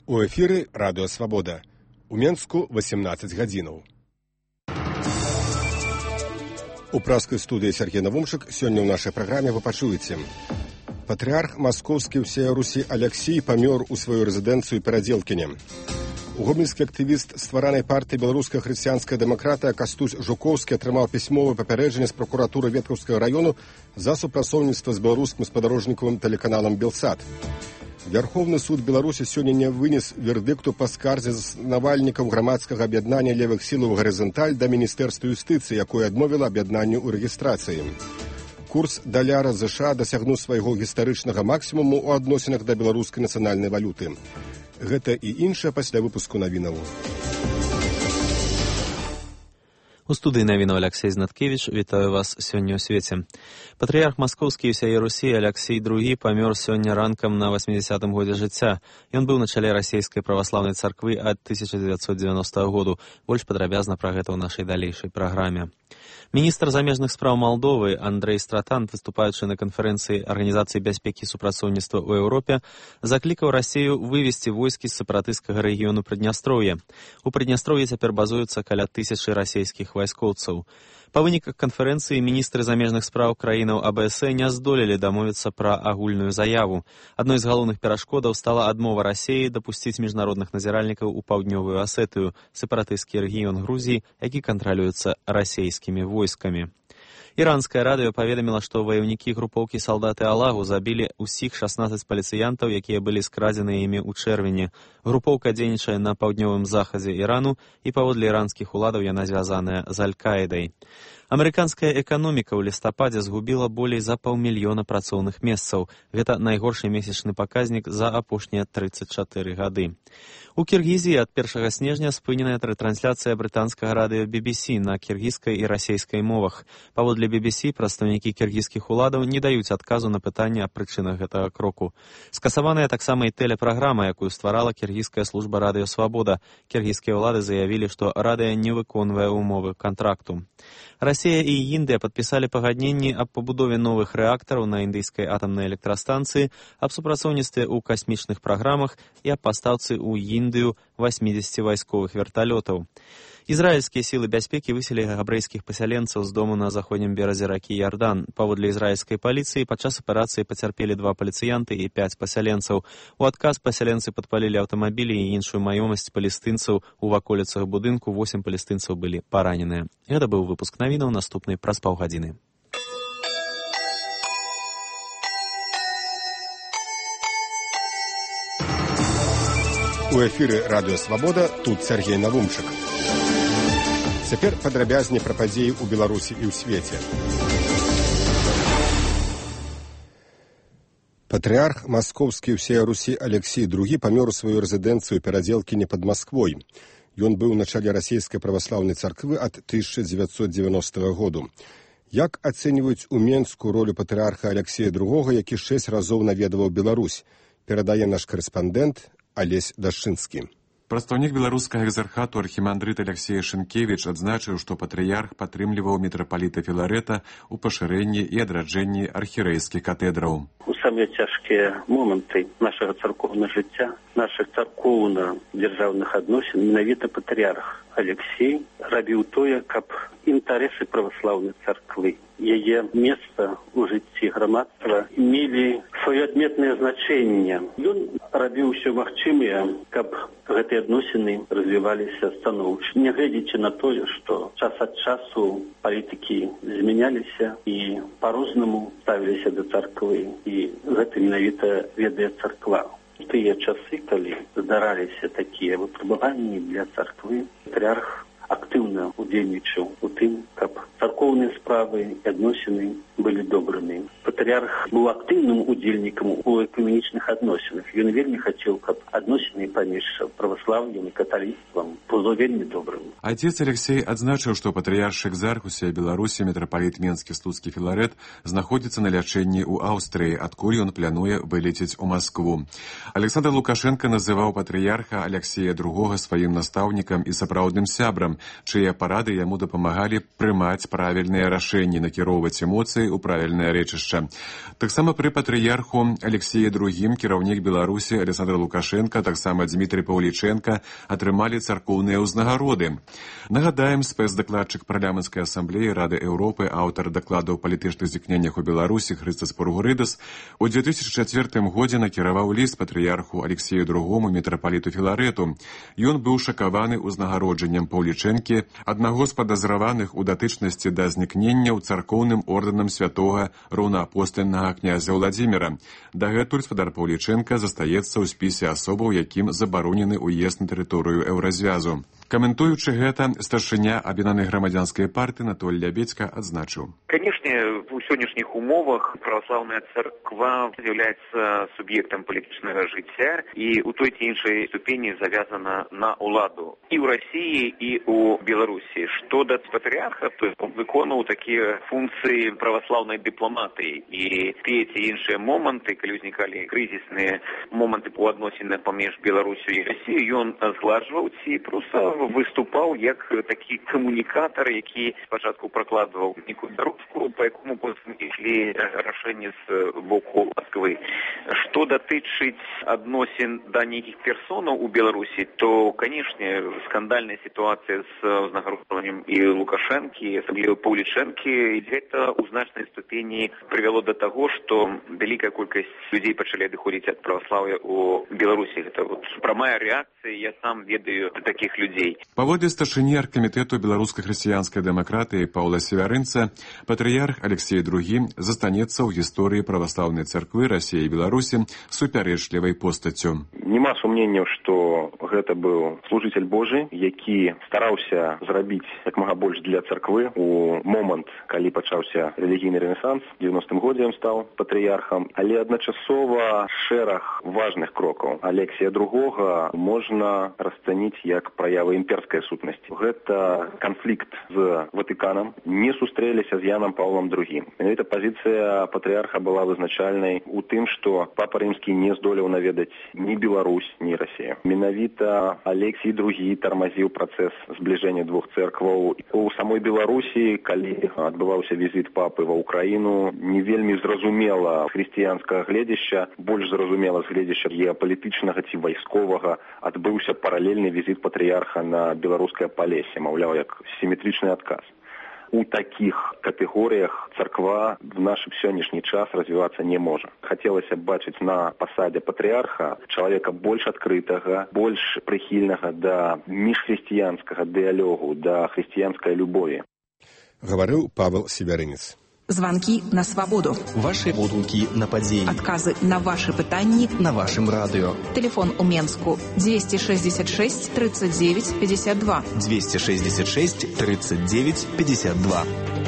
У эфіры Радыё Свабода. У Менску 18 гадзінаў. У праскай студыі Сергей Навумшык сёння ў нашай праграме вы пачуеце. Патрыарх маскоўскі ўсея Русі Аляксій памёр у сваю рэзідэнцыю Перадзелкіне. Гомельскі актывіст стваранай партыі беларуская хрысціянская дэмакратыя Кастусь Жуковскі атрымаў пісьмовае папярэджанне з пракуратуры Веткаўскага раёну за супрацоўніцтва з беларускім спадарожнікавым тэлеканалам «Белсат». Вярховны суд Беларусі сёння не вынес вердыкту па скарзе заснавальнікаў грамадскага аб'яднання левых сілаў «Гарызанталь» да Міністэрства юстыцыі, якое адмовіла аб'яднанню ў рэгістрацыі. Курс даляра ЗША дасягнуў свайго гістарычнага максімуму ў адносінах да беларускай нацыянальнай валюты. Гэта і іншае пасля выпуску навінаў. У студыі навінаў Аляксей Знаткевіч. Вітаю вас сёння ў свеце. Патрыярх маскоўскі і ўсяе Русі Аляксій II памёр сёння ранкам на 80-м годзе жыцця. Ён быў на чале расійскай праваслаўнай царквы ад 1990 году. Больш падрабязна пра гэта ў нашай далейшай праграме. Міністр замежных спраў Малдовы Андрэй Стратан, выступаючы на канферэнцыі Арганізацыі бяспекі і супрацоўніцтва ў Еўропе, заклікаў Расію вывесці войскі з сепаратысцкага рэгіёну Прыднястроўя. У Прыднястроўі цяпер базуюцца каля 1000 расійскіх вайскоўцаў. Па выніках канферэнцыі міністры замежных спраў краінаў АБС не здолелі дамовіцца пра агульную заяву. Адной з галоўных перашкодаў стала адмова Расіі дапусціць міжнародных назіральнікаў у паўднёвую Асетыю, сепаратысцкі рэгіён Грузіі, які кантралюецца расійскімі войскамі. Іранскае радыё паведаміла, што ваяўнікі групоўкі салдаты Аллагу забілі ўсіх 16 паліцыянтаў, якія былі скрадзены імі ў чэрвені. Групоўка дзейнічае на паўднёвым захадзе Ірану, і паводле іранскіх уладаў яна звязаная з Аль-Каідай. Амерыканская эканоміка ў лістападзе згубіла болей за 500 000 працоўных месцаў. Гэта найгоршы месячны паказнік за апошнія 34 гады. У Кіргізіі ад 1 снежня спыненая рэтрансляцыя брытанскага радыё BBC на кіргізскай і расейскай мовах. Паводле BBC прадстаўнікі кіргізскіх уладаў не даюць адказу на пытанне аб прычынах гэтага кроку. Скасаваная таксама і тэлепраграма, якую стварала кіргізская служба радыё Свабода. Кіргізскія ўлады заявілі, што радыё не выконвае умовы кантракту. Расія і Індыя падпісалі пагадненні аб пабудове новых рэактараў на індыйскай атамнай электрастанцыі, аб супрацоўніцтве ў касмічных праграмах і аб пастаўцы ў Індыю 80 вайсковых верталётаў. Ізраільскія сілы бяспекі выселілі габрэйскіх пасяленцаў з дому на заходнім беразе ракі Ярдан. Паводле ізраільскай паліцыі падчас аперацыі пацярпелі 2 паліцыянты і 5 пасяленцаў. У адказ пасяленцы падпалілі аўтамабілі і іншую маёмасць палестынцаў. У ваколіцах будынку 8 палестынцаў былі параненыя. Гэта быў выпуск навінаў, наступны праз паўгадзіны. У эфіры Радыё Свабода, тут Сергей Навумшык. Цяпер падрабязней пра падзеі ў Беларусі і ў свеце. Патрыарх маскоўскі ўсея Русі Аляксій II памёр у сваю рэзідэнцыю Перадзелкіне пад Масквой. Ён быў на чале расійскай праваслаўнай царквы ад 1990 году. Як ацэньваюць у Менску ролю патрыарха Аляксія II, які 6 разоў наведаваў Беларусь, перадае наш корэспандэнт Алесь Дашчынскі. Прадстаўнік беларускага экзархату архімандрыт Аляксей Шынкевіч адзначыў, што патрыярх падтрымліваў мітрапаліта Філарэта ў пашырэнні і адраджэнні архірэйскіх катэдраў. У самыя цяжкія моманты нашага царкоўнага жыцця, нашых царкоўна-дзяржаўных адносін, менавіта патрыярх Аляксей рабіў тое, каб інтарэсы праваслаўнай царквы, яе месца ў жыцці грамадства мелі сваё адметнае значэнне. Ён рабіў усё магчымае, каб гэтыя адносіны развіваліся станоўча. Нягледзячы на тое, што час ад часу палітыкі змяняліся і па-рознаму ставіліся да царквы, і гэта менавіта ведае царква. У тыя часы, калі здараліся такія выпрабаванні для царквы, патрыярх актыўна удзельнічаў у тым, каб царкоўныя справы і адносіны былі добрымі. Патрыярх быў актыўным удзельнікам у экуменічных адносінах. Ён вельмі хацеў, каб адносіны паміж праваслаўем і каталіцтвам было вельмі добрым. Отец Алексей адзначыў, што патрыяршчык Зархуся Беларусі мітрапаліт Менскі Слуцкі Філарэт знаходзіцца на лячэнні ў Аўстрыі, адкуль ён плануе вылецець у Маскву. Александр Лукашенко называў патрыярха Аляксея II сваім настаўнікам і сапраўдным сябрам, чые парады яму дапамагалі прымаць правільныя рашэнні, накіроўваць эмоцыі вулкай у правільнае рэчышча. Таксама пры патрыярху Алексеі II кіраўнік Беларусі Александр Лукашенко, таксама Дмітрий Паўліченко атрымалі царкоўныя ўзнагароды. Нагадаем, спецдакладчык парламенцкай асамблеі Рады Еўропы, аўтар дакладу ў палітычных зікненнях у Беларусі Хрыстас Пургурыдас у 2004 годзе накіраваў ліст патрыярху Алексею II мітрапаліту Філарэту. Ён быў шакаваны ўзнагароджаннем Паўлічэнкі, аднаго з падазраваных у датычнасці да знікнення ў царкоўным ордэнам святога роўнаапостальнага князя Владзіміра. Дагэтуль спадар Паўлічэнка застаецца ў спісе асобаў, якім забаронены ўезд на тэрыторыю Еўразвязу. Каментуючы гэта, старшыня аб'яднанай грамадзянскай партыі Анатолій Лябедзька адзначыў. Конечно, у сённяшніх умовах праваслаўная царква з'яўляецца суб'ектам палітычнага жыцця і у той ці іншай ступені завязана на ўладу і ў Расіі, і ў Беларусі. Што да патрыярха, то он выконваў такія функцыі праваслаўнай дыпламатыі. І тыя ці іншыя моманты, калі ўзнікалі крызісныя моманты у адносінах паміж Беларусю і Расіяй, ён згладжваў ці проста выступаў як такі камунікатар, які спачатку пракладваў нейкую дарожку, па якому потым ішлі рашэнні з боку Москвы. Што датычыць адносін да нейкіх персонаў у Беларусі, то, канешне, скандальная сітуацыя з узнагароджваннем і Лукашэнкі, асабліва Паўлічэнкі, гэта ў значнай ступені прывяло да таго, што вялікая колькасць людзей пачалі адыходзіць ад праваслаўя ў Беларусі. Гэта прамая рэакцыя, я сам ведаю такіх людзей. Паводле старшыні аргкамітэту беларускай хрысціянскай дэмакратыі Паўла Севярынца, патрыярх Алексей II застанецца ў гісторыі праваслаўнай царквы Расіі і Беларусі супярэчлівай постаццю. Нема сумненняў, што гэта быў служыцель Божы, які стараўся зрабіць як мага больш для царквы. У момант, калі пачаўся рэлігійны рэнесанс, у 90-м годзе ён стаў патрыярхам, але адначасова шэраг важных крокаў Алексія II можна расцаніць як праявы імперскай сутнасці. Гэта канфлікт з Ватыканам, не сустрэліся з Янам Паўлам II. Менавіта пазіцыя патрыярха была вызначальнай у тым, што папа рымскі не здолеў наведаць ні Беларусь, ні Расію. Менавіта Алексій II тармазіў працэс збліжэння двух цэркваў. У самой Беларусі, калі адбываўся візіт папы ва Ўкраіну, не вельмі зразумела хрысціянскага гледзяща, больш зразумела з гледзяща геапалітычнага ці вайсковага, адбыўся паралельны візіт патрыярха на беларускае Палесе, маўляў, як сіметрычны адказ. У такіх катэгорыях царква в наш сённяшні час развівацца не можа. Хацелася б бачыць на пасадзе патрыярха чалавека больш адкрытага, больш прыхільнага да міжхрысціянскага дыялогу, да хрысціянскай любові. Гаварыў Павел Севярынец. Звонки на свободу. Ваши водгукі на падзеі. Адказы на ваши пытанні на вашым радыё. Телефон у Менску 266 39 52. 266 39 52.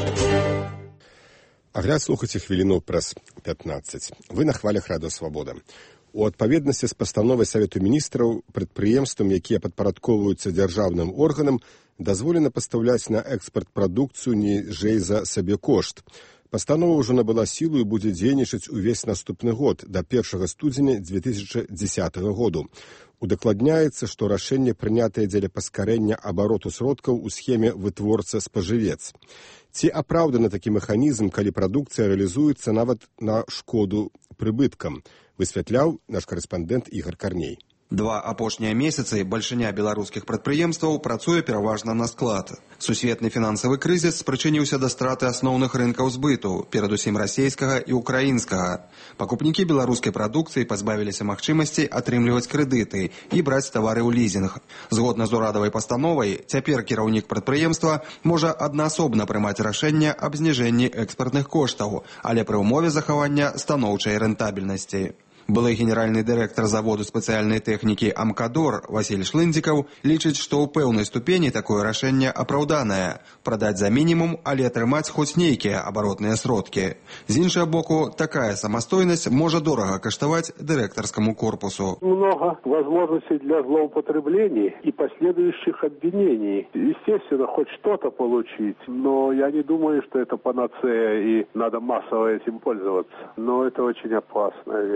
Агляд слухайце хвіліну праз 15. Вы на хвалях Радыё Свабода. У адпаведнасці з пастановай Савету міністраў прадпрыемствам, якія падпарадкоўваюцца дзяржаўным органам, дазволена пастаўляць на экспарт прадукцыю ніжэй за сабекошт. Пастанова ўжо набыла сілу і будзе дзейнічаць увесь наступны год, да 1 студзеня 2010 году. Удакладняецца, што рашэнне прынятае дзеля паскарэння абароту сродкаў у схеме вытворца-спажывец. Ці апраўданы такі механізм, калі прадукцыя рэалізуецца нават на шкоду прыбыткам, высвятляў наш карэспандэнт Ігор Карней. Два апошнія месяцы бальшыня беларускіх прадпрыемстваў працуе пераважна на склад. Сусветны фінансавы крызіс спрычыніўся да страты асноўных рынкаў збыту, перадусім расейскага і украінскага. Пакупнікі беларускай прадукцыі пазбавіліся магчымасці атрымліваць крэдыты і браць тавары ў лізінг. Згодна з урадавай пастановай, цяпер кіраўнік прадпрыемства можа аднаасобна прымаць рашэнне аб зніжэнні экспартных коштаў, але пры ўмове захавання станоўчай рэнтабельнасці. Былы генеральны дырэктар заводу спецыяльнай тэхнікі «Амкадор» Васіль Шлындзікаў лічыць, што ў пэўнай ступені такое рашэнне апраўданае – прадаць за мінімум, але атрымаць хоць нейкія абаротныя сродкі. З іншага боку, такая самастойнасць можа дорага каштаваць дырэктарскаму корпусу. Много возможностей для злоупотреблений и последующих обвинений. Естественно, хоть что-то получить, но я не думаю, что это панацея и надо массово этим пользоваться. Но это очень опасная вещь.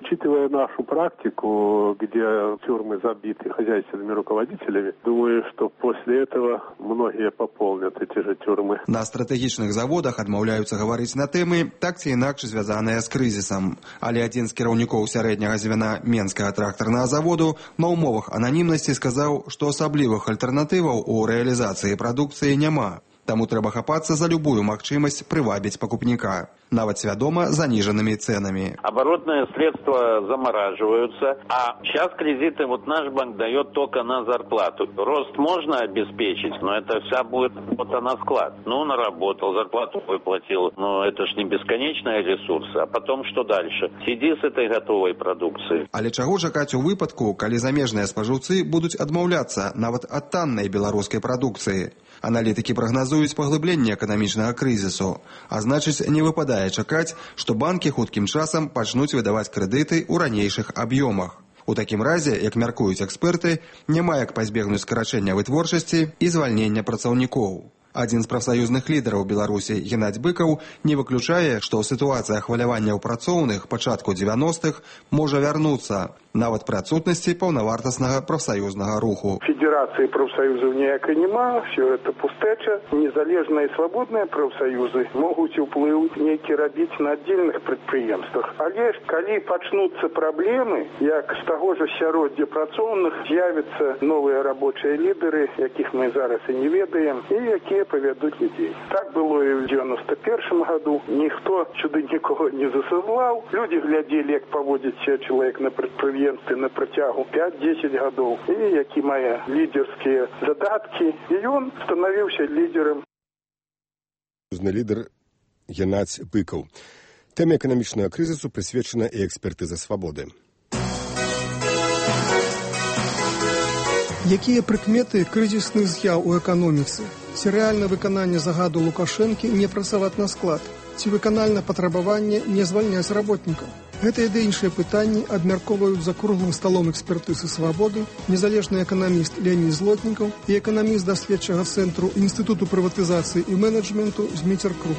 Учитывая нашу практику, где тюрьмы забиты хозяйственными руководителями, думаю, что после этого многие пополнят эти же тюрьмы. На стратэгічных заводах адмаўляюцца гаварыць на тэмы, так ці інакш звязаныя з крызісам. Але адзін з кіраўнікоў сярэдняга звяна Менскага трактарнага заводу на умовах ананімнасці сказаў, што асаблівых альтэрнатываў у рэалізацыі прадукцыі няма. Таму трэба хапацца за любую магчымасць прывабіць пакупніка, нават свядома заниженными ценами. Оборотные средства замораживаются, а сейчас кредиты наш банк дает только на зарплату. Рост можно обеспечить, но это вся будет работа на склад. Наработал, зарплату выплатил, но это ж не бесконечные ресурсы. А потом что дальше? Сиди с этой готовой продукцией. Але чаго чакаць у выпадку, калі замежныя спажыўцы будуць адмаўляцца нават ад таннай беларускай прадукцыі? Аналітыкі прагназуюць паглыбленне эканамічнага крызісу, а значыць, не выпадае чакаць, што банкі хуткім часам пачнуць выдаваць крэдыты ў ранейшых аб'ёмах. У такім разе, як мяркуюць эксперты, няма як пазбегнуць скарачэння вытворчасці і звальнення працаўнікоў. Адзін з прафсаюзных лідараў Беларусі Геннадзь Быкаў не выключае, што сітуацыя хваляванняў працоўных пачатку 90-х можа вярнуцца, нават пры адсутнасці паўнавартаснага прафсаюзнага руху. Федерации профсоюзов ніякай нема, все это пустэча. Незалежныя і свабодныя профсоюзы могуць уплыў нейкі рабіць на аддзельных прадпрыемствах. Але калі пачнуцца праблемы, як з таго ж асяроддзя працоўных, з'явяцца новыя рабочыя лідары, якіх мы зараз і не ведаем, і якія павядуць людзей. Так было і ў 91 году. Ніхто сюды нікого не засылаў. Людзі глядзелі, як паводзіць себя чалавек на прадпрыемстве на працягу 5-10 гадоў, і які мае лідерскія задаткі, і ён станавіўся лідерам. Лідер Геннадзь Быкаў. Тэме эканамічнага крызісу прысвечана і экспертыза свабоды. Якія прыкметы крызісных з'яў у эканоміцы? Ці рэальна выкананне загаду Лукашэнкі не працаваць на склад? Ці выканальна патрабаванне не звальняць работнікаў? Гэтыя ды іншыя пытанні абмяркоўваюць за круглым сталом экспертызы свабоды незалежны эканаміст Леонід Злотнікаў і эканаміст даследчага цэнтру Інстытуту прыватызацыі і менеджменту Зміцер Крук.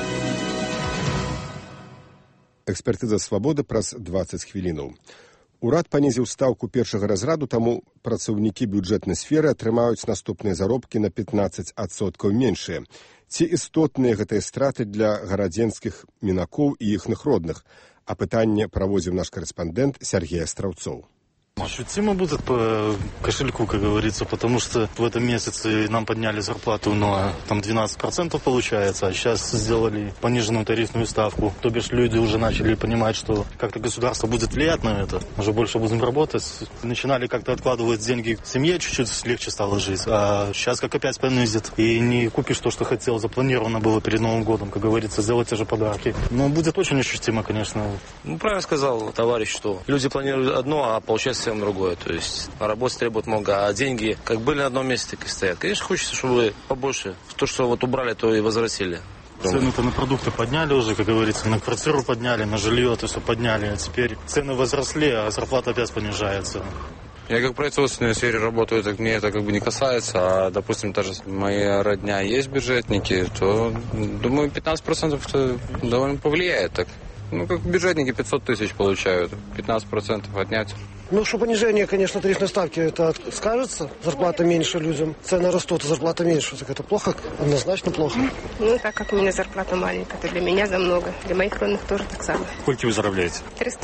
Экспертыза свабоды праз 20 хвілінаў. Урад панізіў стаўку першага разраду, таму працаўнікі бюджэтнай сферы атрымаюць наступныя заробкі на 15% меншыя. Ці істотныя гэтыя страты для гарадзенскіх мінакоў і іхных родных? А пытанне праводзіў наш корэспандэнт Сергей Астраўцоў. Ощутимо будет по кошельку, как говорится, потому что в этом месяце нам подняли зарплату на 12% получается, а сейчас сделали пониженную тарифную ставку. То бишь люди уже начали понимать, что как-то государство будет влиять на это, уже больше будем работать. Начинали как-то откладывать деньги в семье, чуть-чуть легче стало жить, а сейчас как опять понизит. И не купишь то, что хотел, запланировано было перед Новым годом, как говорится, сделать те же подарки. Но будет очень ощутимо, конечно. Правильно сказал товарищ, что люди планируют одно, а получается другое. То есть работы требует много, а деньги как были на одном месте, так и стоят. Конечно, хочется, чтобы побольше. То, что убрали, то и возвратили. Цены-то на продукты подняли уже, как говорится, на квартиру подняли, на жилье то все подняли. А теперь цены возросли, а зарплата опять понижается. Я как в производственной сфере работаю, так мне это не касается. А, допустим, даже моя родня есть бюджетники, то, думаю, 15% это довольно повлияет так. Как бюджетники 500 тысяч получают, 15% отнять. Что понижение, конечно, тарифной ставки, это скажется. Зарплата меньше людям, цены растут, а зарплата меньше. Так это плохо, однозначно плохо. Так как у меня зарплата маленькая, то для меня за много. Для моих родных тоже так само. Сколько вы заробляете?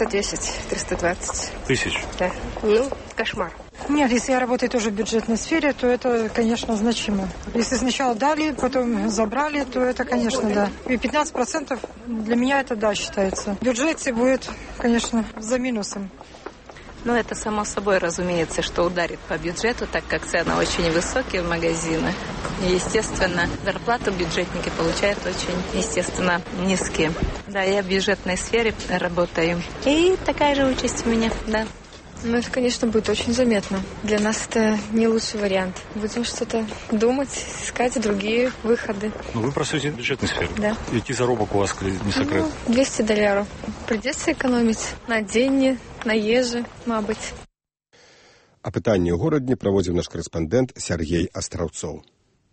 310-320 тысяч? Да. Кошмар. Нет, если я работаю тоже в бюджетной сфере, то это, конечно, значимо. Если сначала дали, потом забрали, то это, конечно, да. И 15% для меня это, да, считается. В бюджете будет, конечно, за минусом. Это само собой, разумеется, что ударит по бюджету, так как цены очень высокие в магазинах. И, естественно, зарплату бюджетники получают очень, естественно, низкие. Да, я в бюджетной сфере работаю. И такая же участь у меня, да. Это, конечно, будет очень заметно. Для нас это не лучший вариант. Будем что-то думать, искать другие выходы. Вы працюєте в бюджетной сфере? Да. Який заробок у вас, не секрет? $200. Придется экономить на деньги, на ежи, мабуть. А пытанне ў горадні праводзіў наш корэспандэнт Сергей Астраўцоў.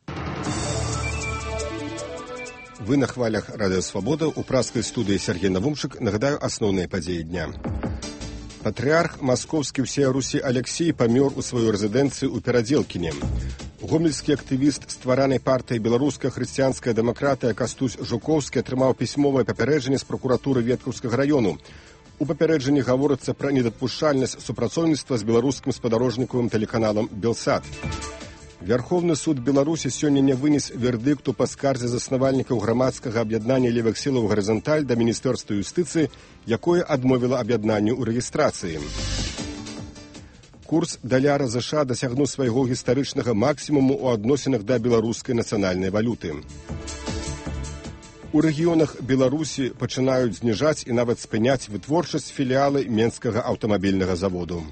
Вы на хвалях Радыё Свабода. У праскай студыі Сергей Навумшык. Нагадаю, асноўныя падзеі дня. Патрыарх маскоўскі ўсея Русі Алексей памёр у сваёй рэзідэнцыі ў Перадзелкіне. Гомельскі актывіст стваранай партыі «Беларуская хрысціянская дэмакратыя» Кастусь Жукоўскі атрымаў пісьмовае папярэджанне з пракуратуры Веткаўскага раёну. У папярэджанні гаворыцца пра недапушчальнасць супрацоўніцтва з беларускім спадарожнікавым тэлеканалам «Белсат». Вярхоўны суд Беларусі сёння не вынес вердыкту па скардзе заснавальнікаў грамадскага аб'яднання левых сілаў «Гарызанталь» да Міністэрства юстыцыі, якое адмовіла аб'яднанню ў рэгістрацыі. Курс даляра ЗША дасягнуў свайго гістарычнага максімуму ў адносінах да беларускай нацыянальнай валюты. У рэгіёнах Беларусі пачынаюць зніжаць і нават спыняць вытворчасць філіалы Менскага аўтамабільнага заводу.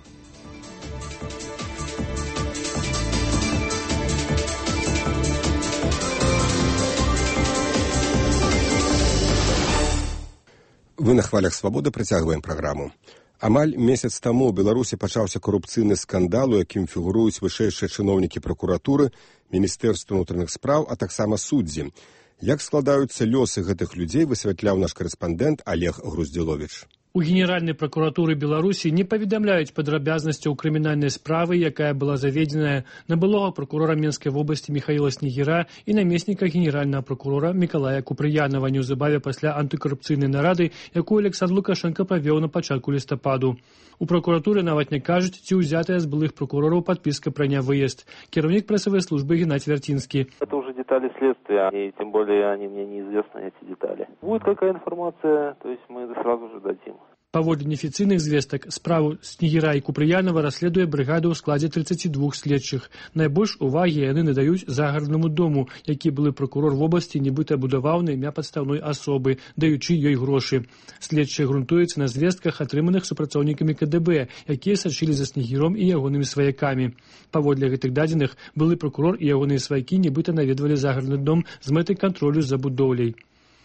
Вы на хвалях свабоды працягваем праграму. Амаль месяц таму ў Беларусі пачаўся карупцыйны скандал, у якім фігуруюць вышэйшыя чыноўнікі пракуратуры, Міністэрства ўнутраных спраў, а таксама суддзі. Як складаюцца лёсы гэтых людзей, высвятляў наш карэспандэнт Олег Груздзіловіч. У Генеральнай пракуратуры Беларусі не паведамляюць падрабязнасцяў крымінальнай справы, якая была заведзеная на былога пракурора Менскай вобласці Михаіла Снегіра і намесніка генеральнага пракурора Мікалая Купрыянова неўзабаве пасля антыкарупцыйнай нарады, якую Александр Лукашенко правёў на пачатку лістападу. У пракуратуры нават не кажуць, ці ўзятая з былых пракурораў падпіска пра нявыезд. Кіраўнік прэсавай службы Геннадий Вертинский. Это уже детали следствия, и тем более они мне неизвестны, эти детали. Будет какая информация, то есть мы сразу же дадим. Паводле неафіцыйных звестак, справу Снегіра і Купрыянова расследуе брыгада ў складзе 32 следчых. Найбольш увагі яны надаюць загараднаму дому, які былы пракурор вобласці нібыта будаваў на імя падстаўной асобы, даючы ёй грошы. Следчыя грунтуюцца на звестках, атрыманых супрацоўнікамі КДБ, якія сачылі за Снегіром і ягонымі сваякамі. Паводле гэтых дадзеных, былы пракурор і ягоныя сваякі нібыта наведвалі загарадны дом з мэтай кантролю за будоўляй.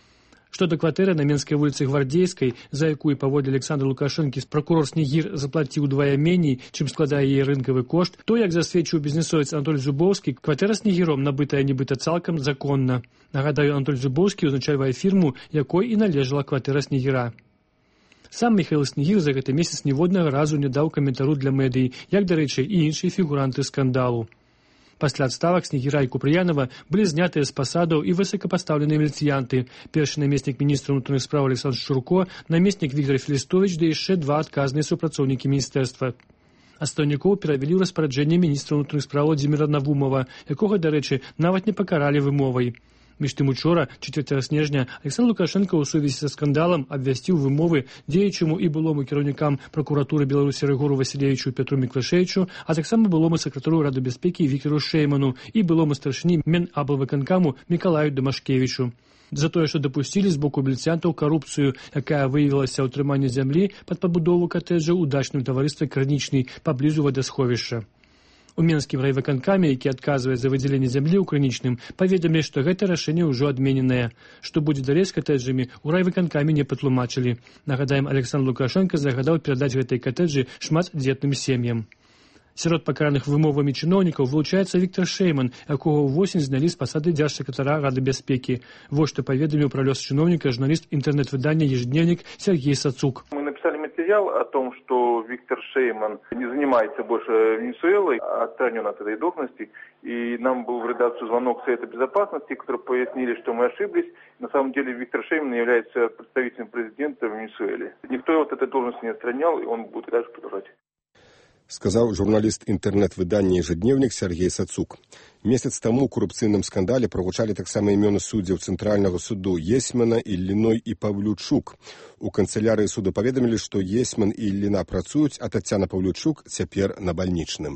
Што да кватэры на Менскай вуліцы Гвардзейскай, за якую паводле Александра Лукашэнкі пракурор Снегір заплаціў удвая меней, чым складае яе рынкавы кошт, то, як засведчыў бізнесовец Анатоль Зубоўскі, кватэра Снегіром набытая нібыта цалкам законна. Нагадаю, Анатоль Зубоўскі ўзначальвае фірму, якой і належала кватэра Снегіра. Сам Михаил Снегір за гэты месяц ніводнага разу не даў каментару для медыі, як, дарэчы, і іншыя фігуранты скандалу. Пасля адставак Снегіра і Купрыянова былі знятыя з пасадаў і высокапастаўленыя міліцыянты. Першы намеснік міністра ўнутраных спраў Александр Шурко, намеснік Віктор Філістовіч, да яшчэ два адказныя супрацоўнікі міністэрства. Астаўнікоў перавялі ў распараджэнне міністра ўнутраных спраў Владзіміра Навумова, якога, дарэчы, нават не пакаралі вымовай. Між тым учора, 4 снежня, Александр Лукашенко ў сувязі са скандалам абвясціў вымовы дзеючаму і былому кіраўнікам пракуратуры Беларусі Рыгору Васілевічу Петру Міклашевічу, а таксама былому сакратару Рады бяспекі Віктору Шэйману і былому старшыні Менаблвыканкаму Мікалаю Дамашкевічу. За тое, што дапусцілі з боку міліцыянтаў карупцыю, якая выявілася ў трыманні зямлі пад пабудову катэджа ў дачным таварыстве «Крынічны» паблізу вадасховішча. У Менскім райвыканкаме, які адказвае за выдзяленне зямлі ў Крынічным, паведамілі, што гэта рашэнне ўжо адмененае. Што будзе далей з катэджамі, у райвыканкаме не патлумачылі. Нагадаем, Александр Лукашенко загадаў перадаць гэтай катэджы шматдзетным сем'ям. Сярод пакараных вымовамі чыноўнікаў вылучаецца Віктор Шэйман, якога ўвосень знялі з пасады дзяржсакратара Рады бяспекі. Вось што паведаміў пра лёс чыноўніка журналіст інтэрнэт-выдання «Ежедневник» Сергей Сацук. Мы написали материал о том, что Виктор Шейман не занимается больше Венесуэлой, а отстранен от этой должности. И нам был в редакцию звонок Совета Безопасности, которые пояснили, что мы ошиблись. На самом деле Виктор Шейман является представителем президента в Венесуэле. Никто его от этой должности не отстранял, и он будет дальше продолжать. Сказаў журналіст інтэрнэт-выдання «Ежедневник» Сергей Сацук. Месяц таму ў карупцыйным скандале прагучалі таксама імёны суддзяў Цэнтральнага суду Есьмана, Ілліной і Павлючук. У канцылярыі суду паведамілі, што Есьман і Ілліна працуюць, а Тацяна Павлючук цяпер на бальнічным.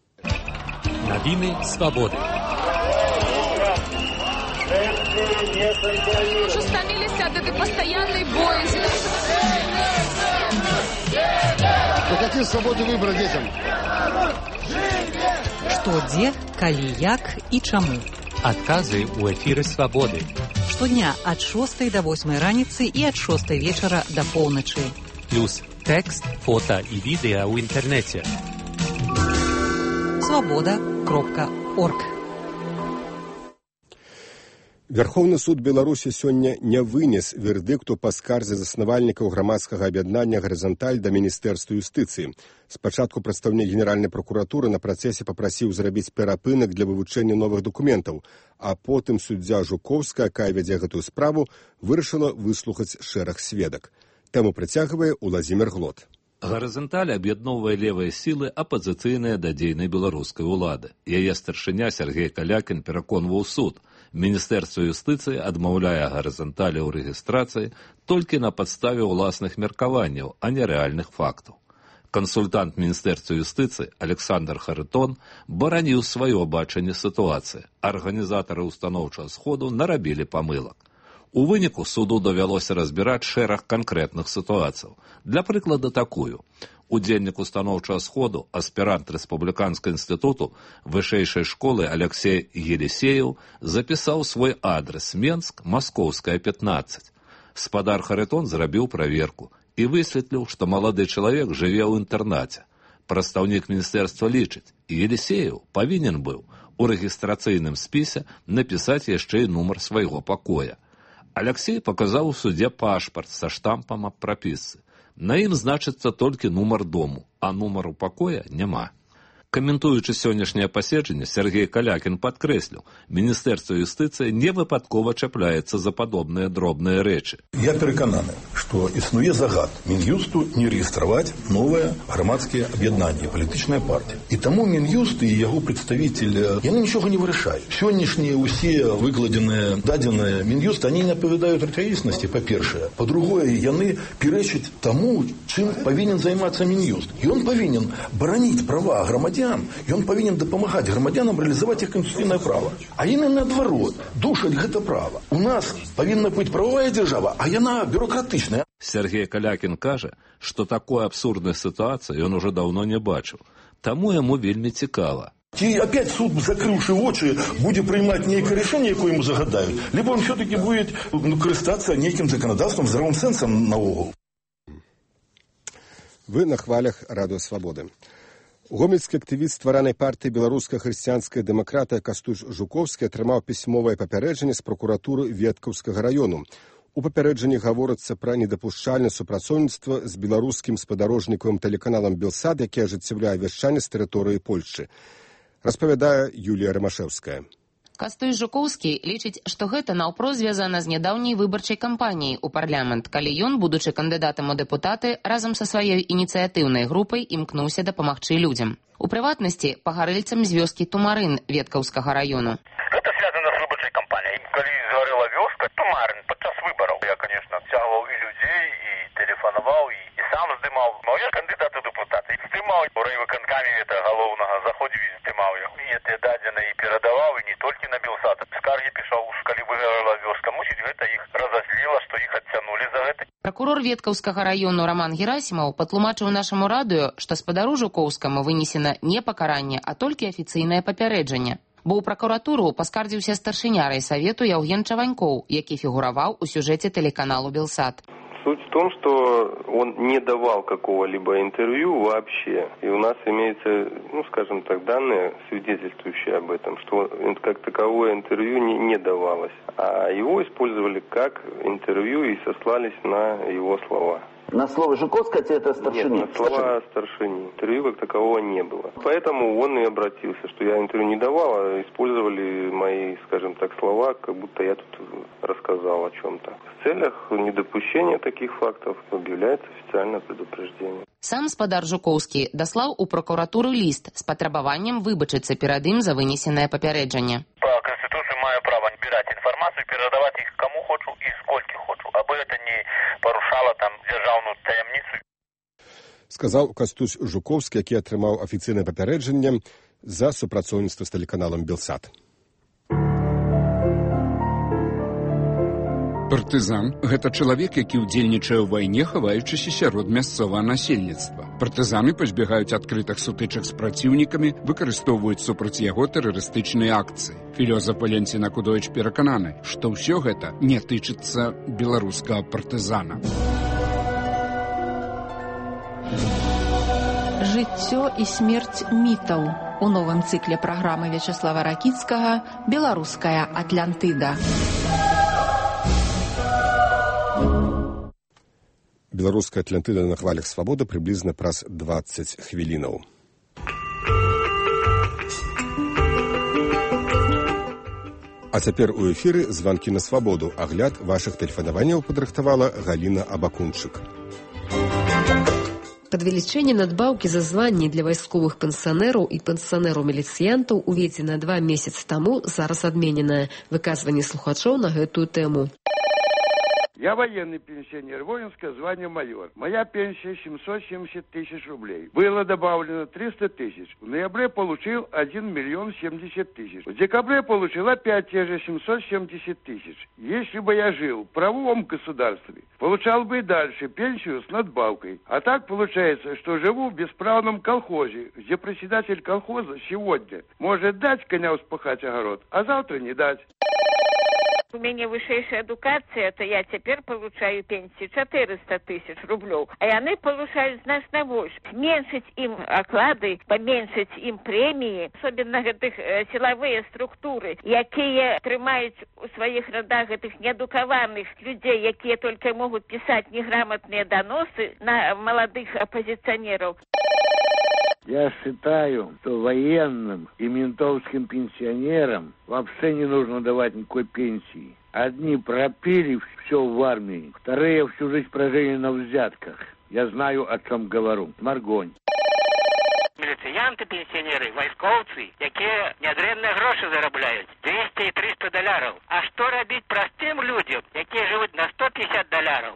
Навіны свабоды. Уже стаміліся ад этой пастаяннай боязі. Какие свободы выбора детям? Што, дзе, калі, як і чаму. Адказы ў эфіры свабоды. Штодня ад 6 до 8 раніцы і ад 6 вечара до поўначы. Плюс тэкст, фота і відэа ў інтэрнэце. Свабода.орг. Верховны суд Беларусі сёння не вынес вердыкту па скарзе заснавальнікаў грамадскага аб'яднання «Гарызанталь» да Міністэрства юстыцыі. Спачатку прадстаўнік Генеральнай пракуратуры на працэсе папрасіў зрабіць перапынак для вывучэння новых дакументаў, а потым суддзя Жукоўская, якая вядзе гэтую справу, вырашыла выслухаць шэраг сведак. Тэму працягвае Уладзімір Глот. «Гарызанталь» аб'ядноўвае левыя сілы, апазіцыйныя да дзейнай беларускай улады. Яе старшыня Сергей Калякін пераконваў суд. Міністэрства юстыцыі адмаўляе «Гарызанталі» ў рэгістрацыі толькі на падставе ўласных меркаванняў, а не рэальных фактаў. Кансультант Міністэрства юстыцыі Александр Харытон бараніў сваё бачанне сітуацыі. Арганізатары устаноўчага сходу нарабілі памылак. У выніку суду давялося разбіраць шэраг канкрэтных сітуацый. Для прыклада такую. Удзельнік устаноўчага сходу, аспірант Рэспубліканскага інстытуту вышэйшай школы Алексей Елисеев запісаў свой адрес Менск, Маскоўская, 15. Спадар Харытон зрабіў праверку і высветліў, што малады чалавек жыве ў інтэрнаце. Прадстаўнік міністэрства лічыць, Елисеев павінен быў у рэгістрацыйным спісе напісаць яшчэ і нумар свайго пакоя. Алексей паказаў у судзе пашпарт са штампам аб прапісцы. На ім значыцца толькі нумар дому, а нумару пакоя няма. Каментуючы сённяшняе паседжанне, Сергей Калякін падкрэсліў, Міністэрства юстыцыі не выпадкова чапляецца за падобныя дробныя рэчы. Я перакананы, што існуе загад Мін'юсту не рэгістраваць новыя грамадскія аб'яднанні, палітычныя партыі. І таму Мін'юст і яго прадставіцель, яны нічога не вырашаюць. Сённяшнія ўсе выкладзеныя дадзеныя Мін'юста, они не адпавядаюць рэчаіснасці, па-першае. Па-другое, яны перечаць таму, чым павінен займацца Мін'юст. Ён павінен бараніць права грамадзян, ён павінен дапамагаць грамадзянам рэалізаваць іх канстытуцыйнае права. А яны наадварот душаць гэта права. У нас павінна быць правовая дзяржава, а яна бюрократычная. Сергей Калякін кажа, што такой абсурднай сітуацыі ён ужо даўно не бачыў. Таму яму вельмі цікава. Ці опять суд, закрыўшы вочы, будзе прыймаць нейкае рашэнне, якое ему загадаюць, либо он все-таки будет карыстацца нейкім законодаўствам, здравым сэнсам наогул. Вы на хвалях Радыё Свабоды. Гомельскі актывіст стваранай партыі беларуская хрысціянская дэмакрата Кастусь Жукоўскі атрымаў пісьмовае папярэджанне з пракуратуры Веткаўскага раёну. У папярэджанні гаворыцца пра недапушчальнае супрацоўніцтва з беларускім спадарожнікавым тэлеканалам «Белсад», які ажыццяўляе вяшчанне з тэрыторыі Польшчы. Распавядае Юлія Рамашэўская. Кастусь Жукоўскі лічыць, што гэта наўпрост звязана з нядаўняй выбарчай кампаніяй у парламент, калі ён, будучы кандыдатам у дэпутаты, разам са сваёй ініцыятыўнай групай імкнуўся дапамагчы людзям. У прыватнасці, пагарэльцам з вёскі Тумарын Веткаўскага раёну. Гэта звязана з выбарчай кампаніяй. Калі згарэла вёска, Тумарын падчас выбараў. Я, конечно, цягваў і людзей, і тэлефанаваў, і сам здымаў. Но я кандыдат у дэпутаты. Здымаў у райвыканкаме гэта галоўнага, заходзіў і здымаў яго. І гэтыя дадзеныя перадаваў, і не толькі на Белсад. Скаргі пішаў, калі выгарала вёска. Мусіць, гэта іх разазліла, што іх адцянулі за гэта. Пракурор Веткаўскага раёну Роман Герасімаў патлумачыў нашаму радыё, што спадару Жукоўскаму вынесена не пакаранне, а толькі афіцыйнае папярэджанне. Бо ў пракуратуру паскардзіўся старшыня райсавету Яўген Чаванькоў, які фігураваў у сюжэце телеканалу «Белсад». Суть в том, что он не давал какого-либо интервью вообще. И у нас имеется, скажем так, данные, свидетельствующие об этом, что как таковое интервью не давалось. А его использовали как интервью и сослались на его слова. На слово Жуковского это старшини? Нет, на слова старшини. Интервью как такового не было. Поэтому он и обратился, что я интервью не давал, а использовали мои, скажем так, слова, как будто я тут рассказал о чем-то. В целях недопущения таких фактов объявляется официальное предупреждение. Сам спадар Жукоўскі даслаў у прокуратуру ліст з патрабаваннем выбачыцца перад ім за вынесенае папярэджанне. По Конституции маю право набирать информацию, передавать их кому хочу и сколько хочу, абы это не порушало там державную таямницу. Сказаў Кастусь Жукоўскі, які атрымаў афіцыйнае папярэджанне за супрацоўніцтва з тэлеканалам «Белсад». Партызан – гэта чалавек, які ўдзельнічае ў вайне, хаваючыся сярод мясцовага насельніцтва. Партызаны пазбягаюць адкрытых сутычак з праціўнікамі, выкарыстоўваюць супраць яго тэрарыстычныя акцыі. Філёзаф Валентин Акудович перакананы, што ўсё гэта не тычыцца беларускага партызана. Жыццё і смерць мітаў у новым цыкле праграмы Вячеслава Ракіцкага «Беларуская Атлантыда». Беларуская Атлантыда на хвалях свабоды прыблізна праз 20 хвілінаў. А цяпер у эфіры званкі на свабоду. Агляд вашых тэлефанаванняў падрыхтавала Галіна Абакунчык. Падвелічэнне надбаўкі за званні для вайсковых пенсанераў і пенсанераў-міліцыянтаў уведзена 2 месяцы таму, зараз адмененае. Выказванне слухачоў на гэтую тэму. Я военный пенсионер, воинское звание майор. Моя пенсия 770 тысяч рублей. Было добавлено 300 тысяч. В ноябре получил 1 миллион 70 тысяч. В декабре получил опять те же 770 тысяч. Если бы я жил в правовом государстве, получал бы и дальше пенсию с надбавкой. А так получается, что живу в бесправном колхозе, где председатель колхоза сегодня может дать коня успахать огород, а завтра не дать. У меня высшая эдукация, то я теперь получаю пенсию 400 тысяч рублей, а они получают значно больше. Меньшить им оклады, поменьшить им премии, особенно этих силовые структуры, которые тримают у своих рядах этих неэдукованных людей, которые только могут писать неграмотные доносы на молодых оппозиционеров. Я считаю, что военным и ментовским пенсионерам вообще не нужно давать никакой пенсии. Одни пропили все в армии, вторые всю жизнь прожили на взятках. Я знаю, о чем говорю. Маргонь. Міліціянти, пенсіонери, військовці, які недренні гроші заробляють, 200 і 300 доларів. А що робити простим людям, які живуть на 150 доларів?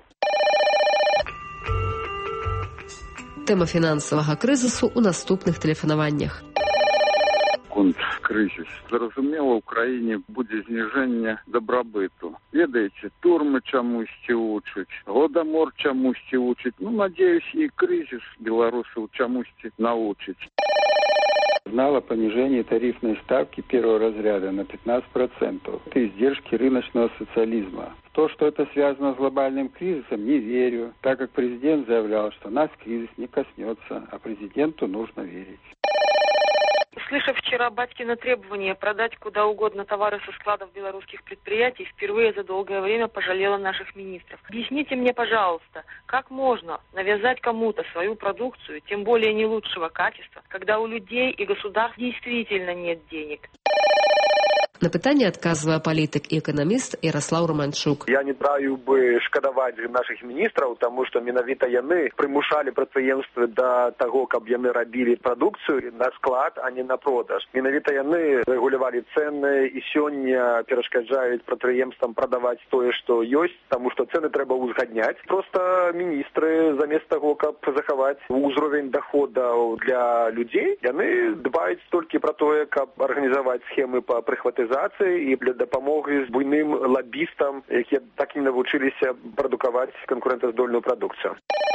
Тэма фінансавага крызісу ў наступных тэлефанаваннях. Контркрызіс. Зразумела, ў краіне будзе зніжэнне дабрабыту. Ведаеце, турмы чамусьці вучаць, гладамор чамусьці вучаць. Надеюсь, і крызіс беларусаў чамусьці научыць. Знала понижение тарифной ставки первого разряда на 15%. Это издержки рыночного социализма. В то, что это связано с глобальным кризисом, не верю, так как президент заявлял, что нас кризис не коснется, а президенту нужно верить. Услышав вчера батькино требование продать куда угодно товары со складов белорусских предприятий, впервые за долгое время пожалела наших министров. Объясните мне, пожалуйста, как можно навязать кому-то свою продукцию, тем более не лучшего качества, когда у людей и государств действительно нет денег? На пытанне адказвае палітык і эканаміст Ярослаў Романчук. Я не раю бы шкадаваць наших міністраў, тому што менавіта яны прымушалі прадпрыемствы да таго, каб яны рабілі прадукцыю на склад, а не на продаж. Менавіта яны рэгулявалі цэны і сёння перашкаджаюць прадпрыемствам прадаваць тое, што ёсць, таму што цэны трэба ўзгадняць. Проста міністры замест таго, каб захаваць узровень доходаў для людзей, яны дбаюць толькі пра тое, каб арганізаваць схемы па прыхватызацыі і для дапамоги з буйным лабістам, які так і навучыліся прадукаваць канкурэнтаздольную прадукцыю.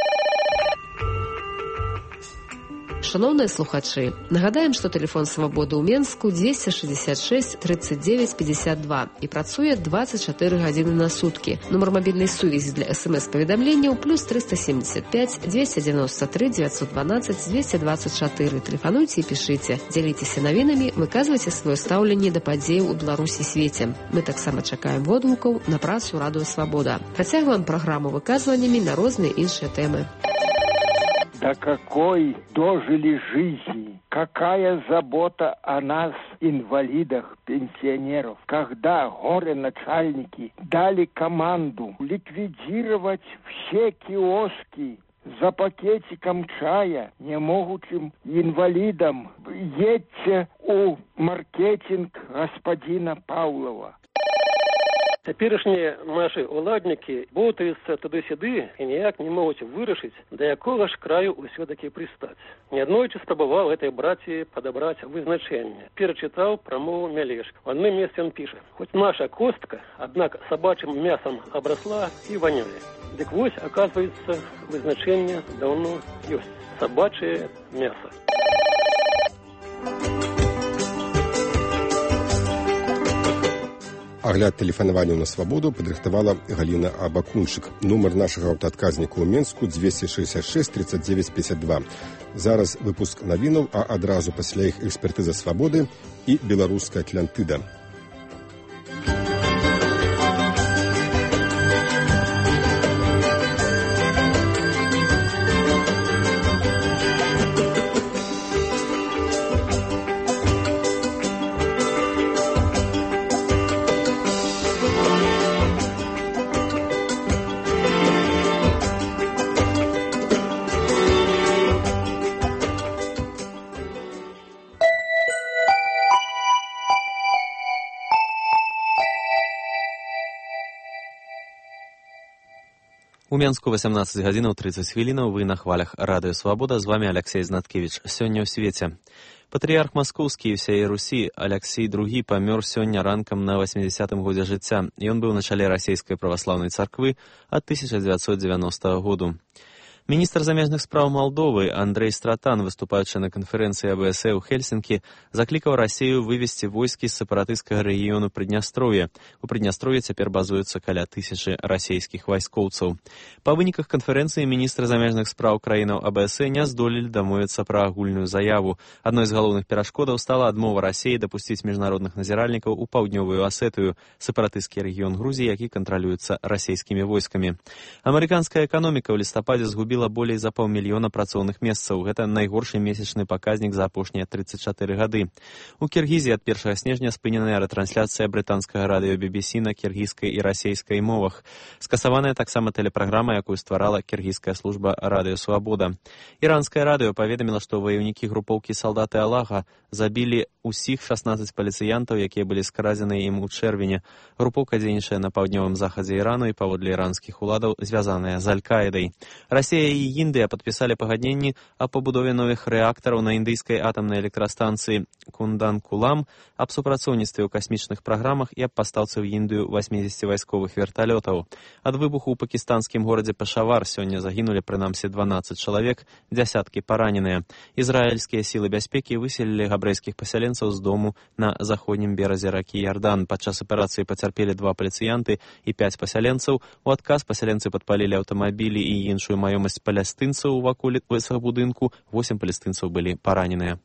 Шановныя слухачы, нагадаем, што тэлефон свабоды ў Менску 266 39 52 і працуе 24 гадзіны на суткі. Нумар мабільнай сувязі для СМС-паведамленняў +375 293 912 224. Тэлефануйце і пішыце, дзяліцеся навінамі, выказвайце сваё стаўленне да падзеяў у Беларусі і свеце. Мы таксама чакаем водгукаў на працу Радыё Свабода. Працягваем праграму выказваннямі на розныя іншыя тэмы. До какой дожили жизни, какая забота о нас, инвалидах, пенсионеров, когда горе-начальники дали команду ликвидировать все киоски за пакетиком чая немогучим инвалидам. Едьте у маркетинг господина Павлова. Цяперашнія нашы ўладнікі ботаюцца туды-сюды і ніяк не могуць вырашыць, да якога ж краю ўсё-такі прыстаць. Неаднойчы спрабаваў этой браці падабраць вызначэнне. Перачытаў прамову Мялеш. В адным месцы ён піша: «Хоць наша костка, аднак сабачым мясом абрасла і ванюе». Дык вось, аказваецца, вызначэнне даўно ёсць. Сабачае мяса. Агляд тэлефанаванняў на свабоду падрыхтавала Галіна Абакунчык. Нумар нашага аўтаадказніка ў Менску 266 39 52. Зараз выпуск навінаў, а адразу пасля іх экспертыза свабоды і беларуская Атлантыда. У Менску 18 гадзінаў 30 хвілінаў, вы на хвалях Радыё Свабода, з вами Алексей Знаткевич. Сёння ў свеце. Патрыярх Маскоўскі і ўсяе Русі Алексій II памёр сёння ранкам на 80-м годзе жыцця. Ён быў на чале расійскай праваслаўнай царквы ад 1990 году. Міністр замежных спраў Малдовы Андрэй Стратан, выступаючы на канферэнцыі АБСЭ ў Хельсінкі, заклікаў Расію вывесці войскі з сепаратысцкага рэгіёну Прыднястроўя. У Прыднястроўі цяпер базуецца каля 1000 расійскіх вайскоўцаў. Па выніках канферэнцыі міністры замежных спраў краінаў АБСЭ не здолелі дамовіцца пра агульную заяву. Адной з галоўных перашкодаў стала адмова Расіі дапусціць міжнародных назіральнікаў у паўднёвую Асетыю, сепаратысцкі рэгіён Грузіі, які кантралюецца расійскімі войскамі. Амерыканская эканоміка ў лістападзе згубіла болей за 500 000 працоўных месцаў. Гэта найгоршы месячны паказнік за апошнія 34 гады. У Кіргізіі ад 1 снежня спыненая рэтрансляцыя брытанскага радыё BBC на кіргізскай і расейскай мовах. Скасаваная таксама тэлепраграма, якую стварала кіргізская служба Радыё Свабода. Іранскае радыё паведаміла, што ваяўнікі групоўкі салдаты Аллаха забілі усіх 16 паліцыянтаў, якія былі скрадзены ім у чэрвені. Групоўка дзейнічае на паўднёвым захадзе Ірану і паводле іранскіх уладаў звязаная з Аль-Каідай. Расія і Індыя падпісалі пагадненні аб пабудове новых рэактараў на індыйскай атамнай электрастанцыі Кундан-Кулам, аб супрацоўніцтве ў касмічных праграмах і аб пастаўцы ў Індыю 80 вайсковых верталётаў. Ад выбуху ў пакістанскім горадзе Пешавар сёння загінулі прынамсі 12 чалавек, дзясяткі параненыя. Ізраільскія сілы бяспекі выселілі габрэйскіх пасяленцаў з дому на заходнім беразе ракі Ярдан. Падчас аперацыі пацярпелі 2 паліцыянты і 5 пасяленцаў. У адказ пасяленцы падпалілі аўтамабілі і іншую маёмасць палестынцаў у ваколіцах будынку. 8 палестынцаў былі параненыя.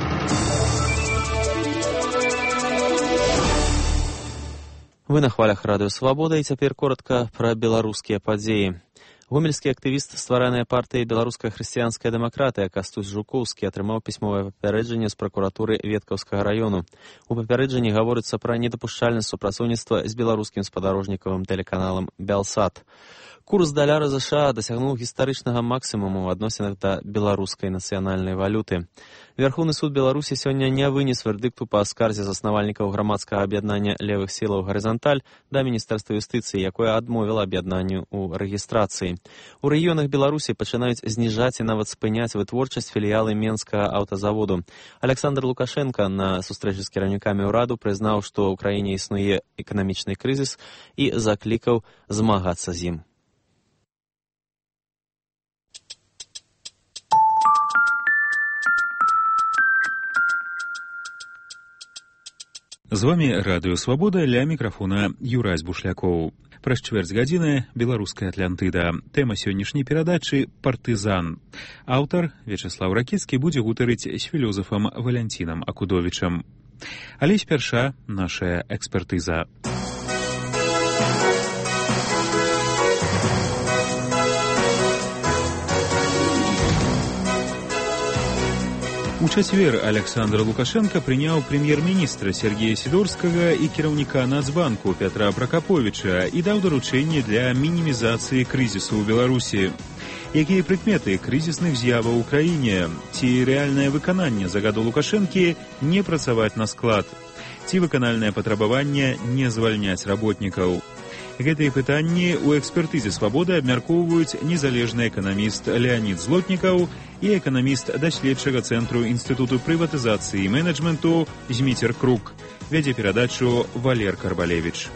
Вы на хвалях Радыё Свабода, і цяпер коротка пра беларускія падзеі. Гомельскі актывіст стваранай партыі «Беларуская хрысціянская дэмакратыя» Кастусь Жукоўскі атрымаў пісьмовае папярэджанне з пракуратуры Веткаўскага раёну. У папярэджанні гаворыцца пра недапушчальнасць супрацоўніцтва з беларускім спадарожнікавым тэлеканалам «Белсат». Курс даляра США дасягнуў гістарычнага максімуму ў адносінах да беларускай нацыянальнай валюты. Верхоўны суд Беларусі сёння не вынес вердыкту па скарзе заснавальнікаў грамадскага аб'яднання левых сілаў «Гарызанталь» да Міністэрства юстыцыі, якое адмовіла аб'яднанню ў рэгістрацыі. У рэгіёнах Беларусі пачынаюць зніжаць і нават спыняць вытворчасць філіялы Менскага аўтазаводу. Александр Лукашенко на сустрэчы з кіраўнікамі ўраду прызнаў, што ў краіне існуе эканамічны крызіс і заклікаў змагацца з ім. З вами Радыё Свабода, ля мікрафона Юрась Бушлякоў. Праз чвэрць гадзіны беларуская Атлантыда. Тэма сённяшняй перадачы «Партызан». Аўтар Вячаслаў Ракіцкі будзе гутарыць з філёзафам Валянцінам Акудовічам. Але спярша наша экспертыза. У чацвер Александр Лукашенко прыняў прэм'ер-міністра Сергея Сідорскага і кіраўніка Нацбанку Пятра Пракаповіча і даў даручэнне для мінімізацыі крызісу ў Беларусі. Якія прыкметы крызісных з'яваў у краіне? Ці рэальнае выкананне загаду Лукашэнкі не працаваць на склад? Ці выканальнае патрабаванне не звальняць работнікаў? Гэтыя пытанні ў экспертызе «Свабоды» абмяркоўваюць незалежны эканаміст Леонід Злотнікаў і эканаміст даследчага цэнтру Інстытуту прыватызацыі і менеджменту Зміцер Крук. Вядзе перадачу Валер Карбалевіч.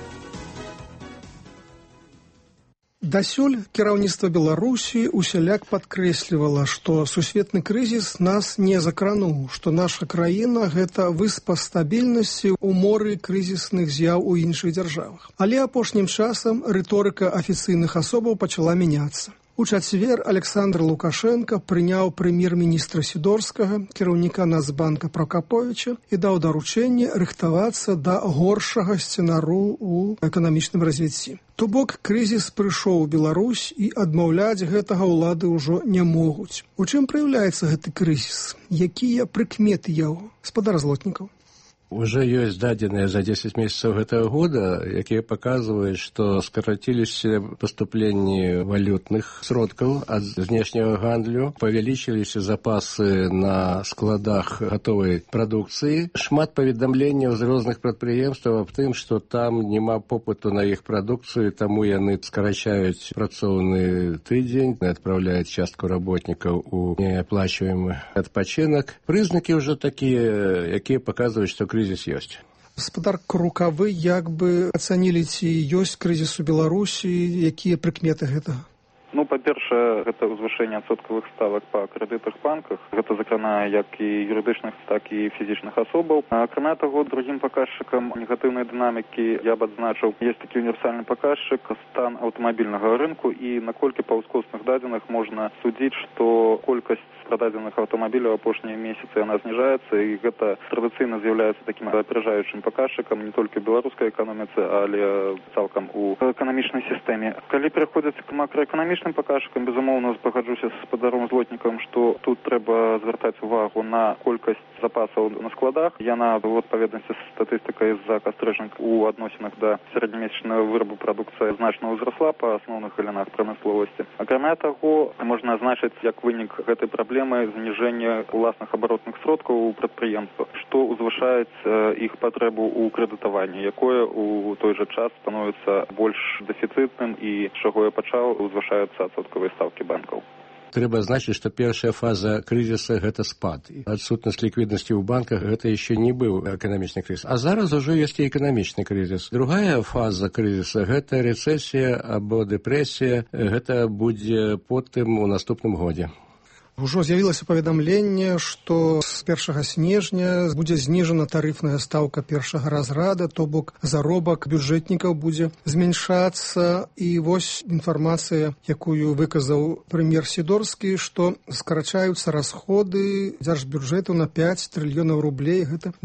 Дасюль кіраўніцтва Беларусі усяляк падкрэслівала, што сусветны крызіс нас не закрануў, што наша краіна – гэта выспа стабільнасці ў моры крызісных з'яў у іншых дзяржавах. Але апошнім часам рыторыка афіцыйных асобаў пачала мяняцца. У чацвер Александр Лукашенко прыняў прэм'ер-міністра Сідорскага, кіраўніка Нацбанка Пракаповіча і даў даручэнне рыхтавацца да горшага сцэнару ў эканамічным развіцці. То бок крызіс прыйшоў у Беларусь і адмаўляць гэтага ўлады ўжо не могуць. У чым праяўляецца гэты крызіс? Якія прыкметы яго? Спадар Злотнікаў. Уже ёсць дадзеныя за 10 месяцаў гэтага года, якія паказваюць, што скараціліся паступленні валютных сродкаў ад знешняга гандлю, павялічыліся запасы на складах гатовай прадукцыі. Шмат паведамленняў з розных прадпрыемстваў аб тым, што там няма попыту на іх прадукцыю, таму яны скарачаюць працоўны тыдзень, адпраўляюць частку работнікаў у неаплачваемы адпачынак. Прызнакі ўжо такія, якія паказваюць, што крызіс ёсць. Гаспадар Крукавы, як бы ацанілі, ці ёсць крызіс у Беларусі, якія прыкметы гэтага? Па-першае, гэта ўзвышэнне адсоткавых ставак па крэдытах банках. Гэта закранае як і юрыдычных, так і фізічных асобаў. Акрамя таго, другім паказчыкам негатыўнай дынамікі я б адзначыў, ёсць такі універсальны паказчык стан аўтамабільнага рынку, і наколькі па ўскосных дадзеных можна судзіць, што колькасць прададзеных аўтамабіляў апошнія месяцы яна зніжаецца, і гэта традыцыйна з'яўляецца такім аперажаючым паказчыкам не толькі ў беларускай эканоміцы, але цалкам у эканамічнай сістэме. Калі пераходзіць к макраэканамічным паказчыкам, безумоўна, пагаджуся з гаспадаром Злотнікам, што тут трэба звяртаць увагу на колькасць запасаў на складах. Яна у адпаведнасці з статыстыкай за кастрычнік у адносінах да сярэднямесячнага вырабу прадукцыя значна ўзрасла па асноўных галінах прамысловасці. Акрамя таго, можна азначыць як вынік гэтай праблемы зніжэння ўласных абаротных сродкаў у прадпрыемствах, што ўзвышаюць іх патрэбу ў крэдытаванні, якое ў той жа час становіцца больш дэфіцытным і, з чаго я пачаў, узвышаюцца адсоткавыя стаўкі банкаў. Трэба значыць, што першая фаза крызіса – гэта спад. Адсутнасць ліквіднасці ў банках – гэта яшчэ не быў эканамічны крызіс. А зараз ужо ёсць і эканамічны крызіс. Другая фаза крызіса – гэта рэцэсія або дэпрэсія. Гэта будзе потым у наступным годзе. Ужо з'явілася паведамленне, што з 1 снежня будзе зніжана тарыфная стаўка першага разрада, то бок заробак бюджэтнікаў будзе змяншацца. І вось інфармацыя, якую выказаў прэм'ер Сідорскі, што скарачаюцца расходы дзяржбюджэту на 5 трыльёнаў рублей, гэта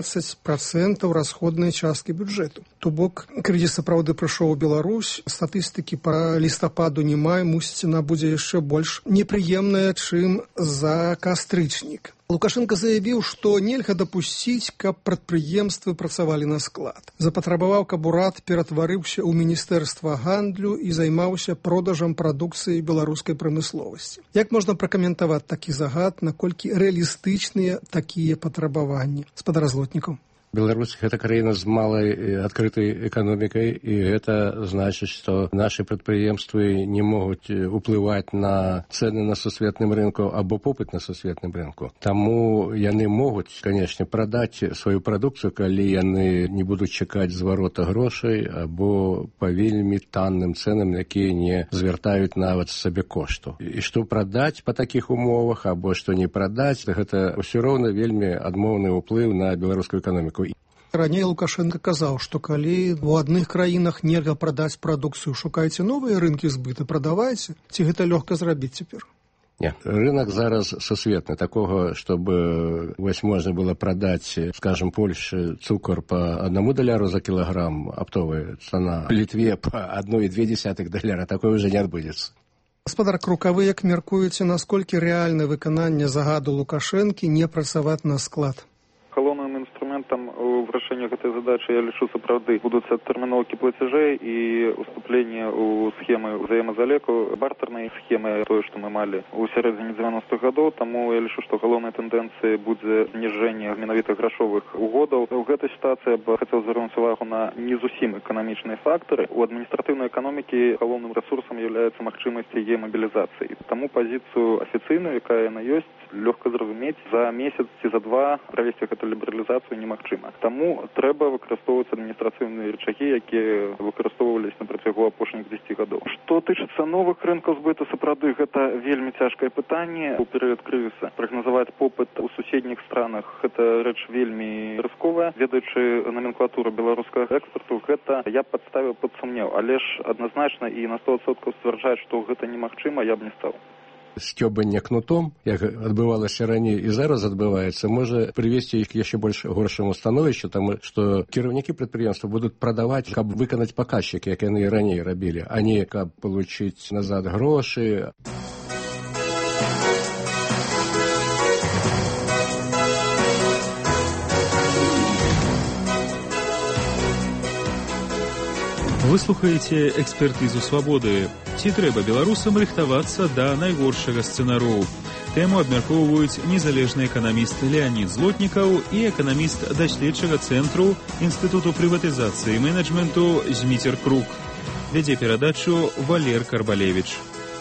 12% расходнай часткі бюджэту. То бок крызіс сапраўды прыйшоў у Беларусь, статыстыкі па лістападу не мае, мусіць, яна будзе яшчэ больш непрыемная, чым за кастрычнік. Лукашенко заявіў, што нельга дапусціць, каб прадпрыемствы працавалі на склад. Запатрабаваў, каб урад ператварыўся ў міністэрства гандлю і займаўся продажам прадукцыі беларускай прамысловасці. Як можна пракаментаваць такі загад, наколькі рэалістычныя такія патрабаванні? Гаспадар Злотнікаў. Беларусь – гэта краіна з малай адкрытай эканомікай, і гэта значыць, што нашы прадпрыемствы не могуць уплываць на цэны на сусветным рынку або попыт на сусветным рынку. Таму яны могуць, канешне, прадаць сваю прадукцыю, калі яны не будуць чакаць зварота грошай або па вельмі танным цэнам, якія не звяртаюць нават сабе кошту. І што прадаць па такіх умовах або што не прадаць, гэта ўсё роўна вельмі адмоўны ўплыў на беларускую эканоміку. Раней Лукашенко казаў, што калі ў адных краінах нельга прадаць прадукцыю, шукайце новыя рынкі збыта, прадавайце. Ці гэта лёгка зрабіць цяпер? Не, рынок зараз сусветны. Такога, чтобы вось можна было прадаць, скажем, Польше цукар по $1 за кілаграм, аптовая цана, Літве по $1,2 такое уже не адбудзецца. Гаспадар Крукавы, як мяркуеце, насколькі рэальна выкананне загаду Лукашэнкі не працаваць на склад? Галоўным інструментам у вырашэнні гэтай задачы, я лічу, сапраўды будуць адтэрміноўкі плацяжэй і уступленне ў схемы ўзаемазалеку, бартэрнай схемы, тое, што мы малі ў сярэдзіне 90-х гадоў, таму я лічу, што галоўнай тэндэнцыяй будзе зніжэнне менавіта грашовых угодаў. У гэтай сітуацыі я б хацеў звярнуць увагу на не зусім эканамічныя фактары. У адміністратыўнай эканомікі галоўным рэсурсам з'яўляецца магчымасць яе мабілізацыі. Таму пазіцыю афіцыйную, якая яна ёсць, лёгка зразумець, за месяц ці за два правесці гэту лібералізацыю немагчыма. Таму трэба выкарыстоўваць адміністрацыйныя рычагі, якія выкарыстоўваліся на працягу апошніх 10 гадоў. Што тычыцца новых рынкаў збыту, сапраўды гэта вельмі цяжкае пытанне. У перыяд крызіса прагназаваць попыт у суседніх странах гэта рэч вельмі рысковая. Ведаючы номенклатуру беларускага экспарту, гэта я падставіў пад сумнеў, але ж адназначна і на 100% сцвярджаць, што гэта немагчыма, я б не стаў. Сцёбанне кнутом, як адбывалася раней і зараз адбываецца, можа прывесці іх яшчэ больш горшаму становішчу, таму што кіраўнікі прадпрыемства будуць прадаваць, каб выканаць паказчыкі, як яны і раней рабілі, а не каб получыць назад грошы. Вы слухаеце экспертызу свабоды. Ці трэба беларусам рыхтавацца да найгоршага сцэнару? Тэму абмяркоўваюць незалежны эканаміст Леонид Злотнікаў і эканаміст даследчага цэнтру Інстытуту прыватызацыі і менеджменту Зміцер Крук. Вядзе перадачу Валер Карбалевіч.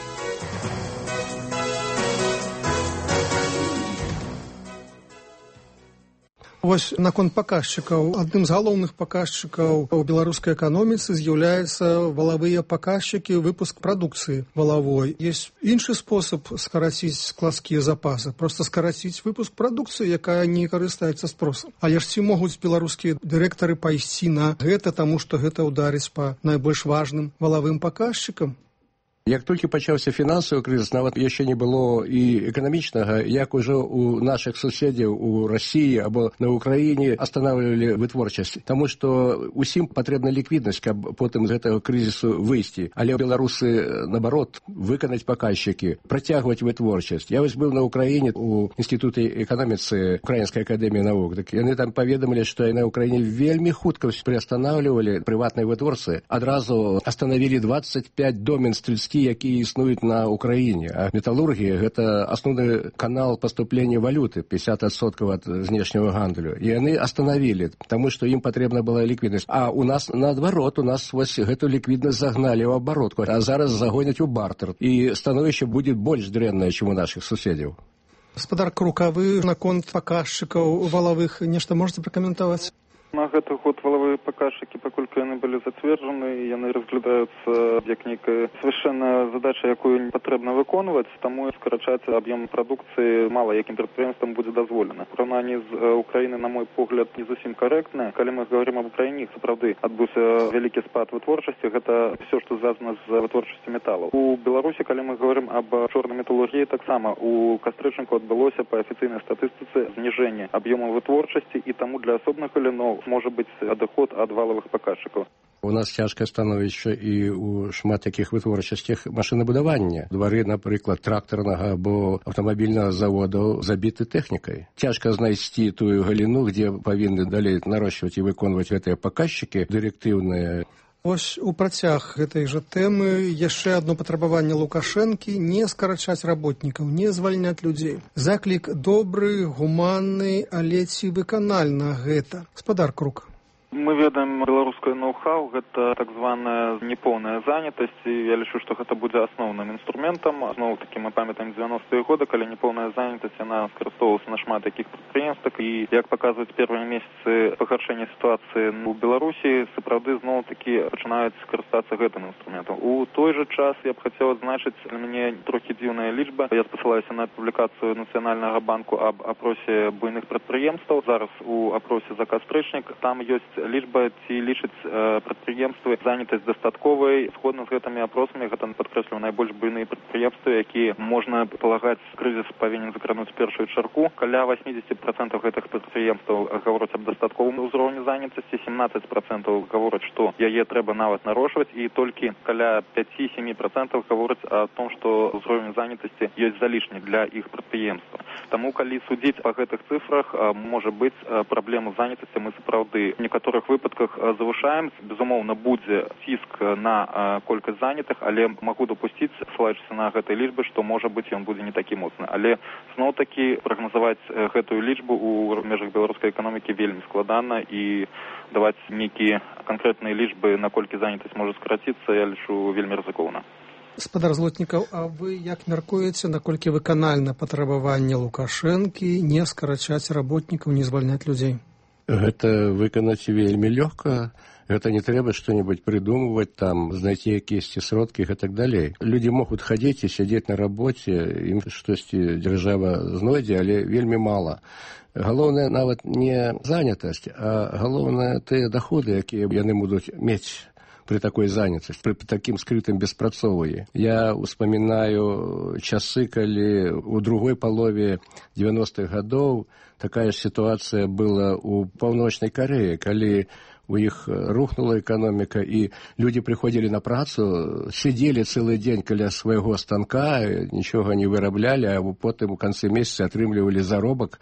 Вось наконт паказчыкаў. Адным з галоўных паказчыкаў у беларускай эканоміцы з'яўляюцца валавыя паказчыкі, выпуск прадукцыі валавой. Есть іншы спосаб скараціць складскія запасы, проста скараціць выпуск прадукцыі, якая не карыстаецца спросам. Але ж ці могуць беларускія дырэктары пайсці на гэта, таму што гэта ўдарыць па найбольш важным валавым паказчыкам? Як толькі пачаўся фінансавы крызіс, нават яшчэ не было і эканамічнага, як ужо у нашых суседзяў у Расіі або на Ўкраіне астанавлівалі вытворчасць. Таму што усім патрэбна ліквіднасць, каб потым з гэтага крызісу выйсці. Але беларусы, наоборот, выканаць паказчыкі, працягваць вытворчасць. Я вось быў на Ўкраіне у Інстытуце эканоміцы Украінскай акадэміі навук. Так яны там паведамілі, што на Ўкраіне вельмі хутка прыастанавлівалі прыватныя вытворцы. Адразу астанавілі 25 доменств якія існуюць на Украіне. А металургія – гэта асноўны канал паступлення валюты, 50% ад знешняга гандлю. І яны астанавілі, таму што ім патрэбна была ліквіднасць. А у нас, наадварот, у нас вось гэту ліквіднасць загналі ў абаротку, а зараз загоняць у бартер. І становішча будзе больш дрэннае, чым у нашых суседзяў. Гаспадар Крук, а вы наконт паказчыкаў валавых нешта можете пракаментаваць? На гэты год валавыя паказчыкі, паколькі яны былі зацверджаны, яны разглядаюцца як нейкая свяшчэнная задача, якую патрэбна выконваць, таму скарачаць аб'ём прадукцыі мала якім прадпрыемствам будзе дазволена. Параўнанне з Украінай, на мой погляд, не зусім карэктнае. Калі мы говорим об Украіне, сапраўды адбыўся вялікі спад вытворчасці, гэта все, што звязана з вытворчасцю металаў. У Беларусі, калі мы говорим об чорнай металургіі, таксама у кастрычніку адбылося па афіцыйнай статыстыцы зніжэнне аб'ёму вытворчасці, і таму для асобных галіноў можа быць адыход ад валавых паказчыкаў. У нас цяжкае становішча і ў шмат якіх вытворчасцях машынабудавання. Двары, напрыклад, трактарнага або аўтамабільнага завода забіты тэхнікай. Цяжка знайсці тую галіну, дзе павінны далей нарошчваць і выконваць гэтыя паказчыкі дырэктыўныя. Вось у працяг гэтай жа тэмы яшчэ адно патрабаванне Лукашэнкі – не скарачаць работнікаў, не звальняць людзей. Заклік добры, гуманны, але ці выканальна гэта? Гаспадар Крук. Мы ведаем беларускае ноу-хау, гэта так званая непоўная занятасць, і я лічу, што гэта будзе асноўным інструментам. Зноў-такі мы памятаем 90-е годы, калі непоўная занятасць, яна скарыстоўвалася на шмат якіх прадпрыемствах, і, як паказваюць первыя месяцы пагаршэння сітуацыі у Беларусі, сапраўды зноў-такі пачынаюць скарыстацца гэтым інструментам. У той жа час я б хацеў адзначыць, для мяне трохі дзіўная лічба. Я спасылаюся на публікацыю Нацыянальнага банку аб апросе буйных прадпрыемстваў. Зараз у апросе за кастрычнік там ёсць лічба, ці лічаць прадпрыемствы занятасць дастатковай. Згодна з гэтымі апросамі, гэта падкрэсліваю найбольш буйныя прадпрыемствы, якія можна палагаць, крызіс павінен закрануць першую чарку. Каля 80% гэтых прадпрыемстваў гавораць аб дастатковым узроўні занятасці, 17% гавораць, што яе трэба нават нарошваць, і толькі каля 5-7% гавораць о том, што ўзровень занятасці ёсць залішні для іх прадпрыемства. Таму, калі судзіць па гэтых цифрах, можа быць, праблему занятасці мы сапраўды некаторых выпадках завышаем. Безумоўна, будзе ціск на колькасць занятых, але магу дапусціць, ссылаючыся на гэтай лічбы, што, можа быць, ён будзе не такі моцны. Але зноў-такі прагназаваць гэтую лічбу ў межах беларускай эканомікі вельмі складана, і даваць нейкія канкрэтныя лічбы, наколькі занятасць можа скараціцца, я лічу вельмі рызыкоўна. Гаспадар Злотнікаў, а вы як мяркуеце, наколькі выканальна патрабаванне Лукашэнкі не скарачаць работнікаў, не звальняць людзей? Гэта выканаць вельмі лёгка. Гэта не трэба што-небудзь прыдумваць, там, знайсці якіясьці сродкі і так далей. Людзі могуць хадзіць і сядзець на рабоце, ім штосьці дзяржава знойдзе, але вельмі мала. Галоўнае нават не занятасць, а галоўнае тыя даходы, якія яны будуць мець при такой занятости, при таким скрытым беспрацоўі. Я успамінаю часы, калі у другой палове 90-х гадоў такая ситуация была у Паўночнай Карэі, калі у іх рухнула эканоміка, і людзі прыходзілі на працу, сидзелі цэлы дзень каля свайго станка, нічога не выраблялі, а потым у канцы месяца атрымлівалі заробак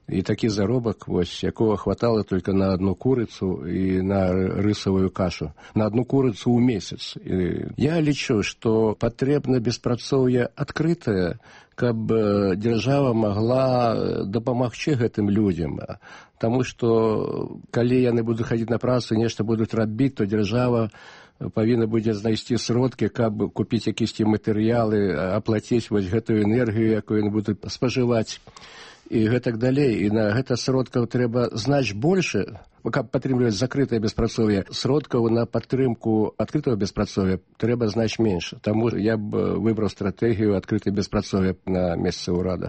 и такі заробак, вось, якого хватало только на одну курицу и на рисовую кашу. На одну курицу в месяц. И я лічу, что потребно беспрацоўе открытое, каб держава могла дапамагчы гэтым людям. Потому что, калі яны будут ходить на працу, нешта будут рабіць, то держава павінна будзе знайсці сродкі, каб купіць якісь матэрыялы, аплаціць вось гэтую энергію, якую яны будуць спажываць, і гэтак далей. І на гэта сродкаў трэба значна больше, каб падтрымліваць закрытае беспрацоўе. Сродкаў на падтрымку адкрытага беспрацоўя трэба значна менш. Таму я б выбраў стратэгію адкрытае беспрацоўя на месцы ўрада.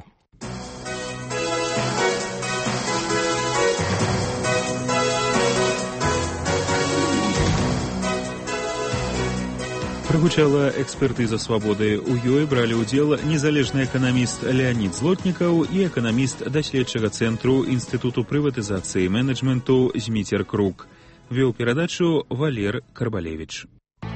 Прагучала экспертыза «Свабоды». У ёй бралі ўдзел незалежны эканаміст Леонид Злотнікаў і эканаміст даследчага цэнтру Інстытуту прыватызацыі і менеджменту Зміцер Крук. Вёў перадачу Валер Карбалевіч.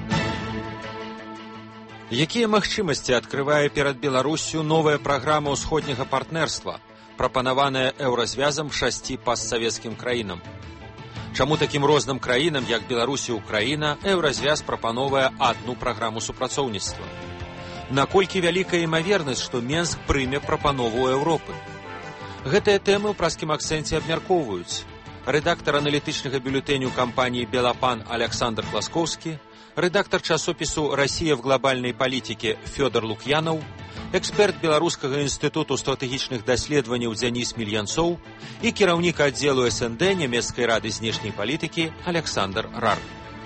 Якія магчымасці адкрывае перад Беларусю новая праграма ўсходняга партнерства, прапанаваная еўразвязам 6 пастсавецкім краінам? Чаму такім розным краінам, як Беларусь і Украіна, еўразвяз прапановвае адну праграму супрацоўніцтва? Наколькі вялікая імавернасць, што Менск прыме прапанову Еўропы? Гэтыя тэмы ў праскім акцэнце абмяркоўваюць рэдактар аналітычнага бюлетэню кампаніі «Белапан» Александр Класкоўскі, рэдактар часопісу «Россия в глобальной политике» Фёдор Лукьянов, эксперт Беларускага інстытуту стратэгічных даследаванняў Дзяніс Мільянцоў і кіраўнік аддзелу СНД Нямецкай рады знешняй палітыкі Александр Рар.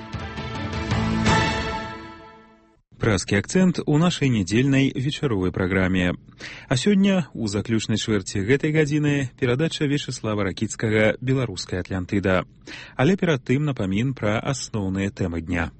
Праскі акцэнт у нашай нядзельнай вечаровай праграме. А сёння, у заключнай чвэрці гэтай гадзіны, перадача Вячеслава Ракіцкага «Беларуская Атлантыда». Але перад тым напамін пра асноўныя тэмы дня.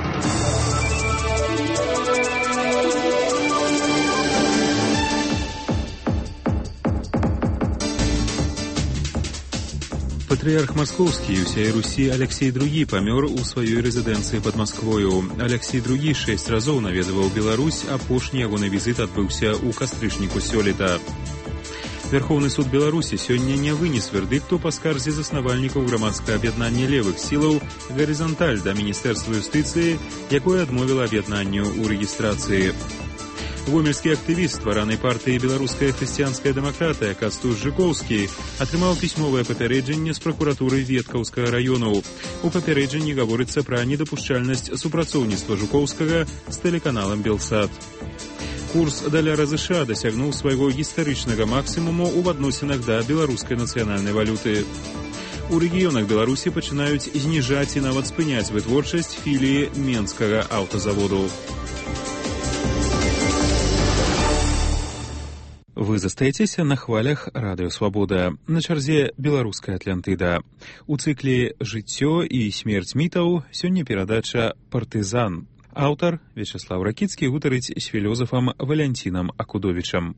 Патрыарх Маскоўскі і ўсяй Русі Алексей II памёр у сваёй рэзідэнцыі пад Масквою. Алексей II 6 разоў наведаваў Беларусь, апошні ягоны візіт адбыўся ў кастрычніку сёлета. Верховны суд Беларусі сёння не вынес вердыкту па скарзе заснавальнікаў грамадскага аб'яднання левых сілаў «Гарызанталь» да Міністэрства юстыцыі, якое адмовіла аб'яднанню ў рэгістрацыі. Гомельскі актывіст стваранай партыі «Беларуская хрысціянская дэмакратыя» Кастуш Жыкоўскі атрымаў пісьмовае папярэджанне з пракуратуры Веткаўскага раёну. У папярэджанні гаворыцца пра недапушчальнасць супрацоўніцтва Жукоўскага з тэлеканалам «Белсат». Курс даляра США дасягнуў свайго гістарычнага максімуму ў адносінах да беларускай нацыянальнай валюты. У рэгіёнах Беларусі пачынаюць зніжаць і нават спыняць вытворчасць філіі Менскага аўтазаводу. Вы застаецеся на хвалях радыё «Свабода». На чарзе «Беларуская Атлантыда». У цыкле «Жыццё і смерць мітаў» сёння перадача «Партызан». Аўтар Вячеслав Ракіцкі гутарыць з філёзафам Валянцінам Акудовічам.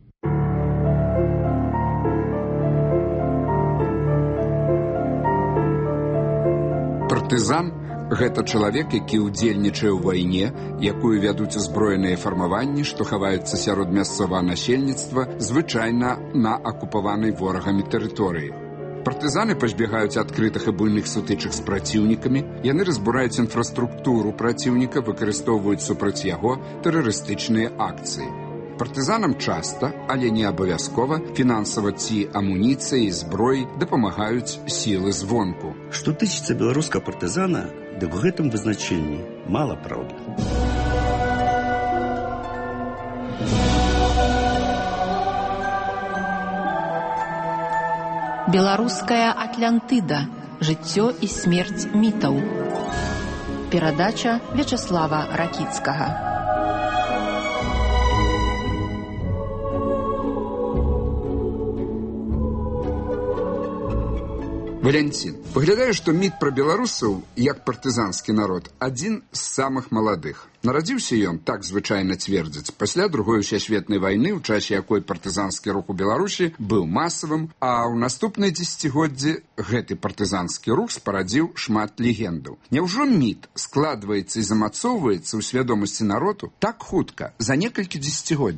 Партызан – гэта чалавек, які ўдзельнічае ў вайне, якую вядуць узброеныя фармаванні, што хаваюцца сярод мясцовага насельніцтва, звычайна на акупаванай ворагамі тэрыторыі. Партызаны пазбягаюць адкрытых і буйных сутычак з праціўнікамі, яны разбураюць інфраструктуру праціўніка, выкарыстоўваюць супраць яго тэрарыстычныя акцыі. Партызанам часта, але не абавязкова, фінансава ці амуніцыяй і зброяй дапамагаюць сілы звонку. Што тычыцца беларускага партызана, дык у гэтым вызначэнні мала праўды. Беларуская Атлантыда. Жыццё і смерць мітаў. Перадача Вячеслава Ракіцкага. Валянцін, выглядае, што міт пра беларусаў, як партызанскі народ, адзін з самых маладых. Нарадзіўся ён, так звычайна цвердзяць, пасля Другой сусветнай вайны, у часе якой партызанскі рух у Беларусі быў масавым, а ў наступныя дзесяцігоддзі гэты партызанскі рух спарадзіў шмат легендаў. Няўжо міт складваецца і замацоўваецца ў свядомасці народу так хутка, за некалькі дзесяцігоддзяў?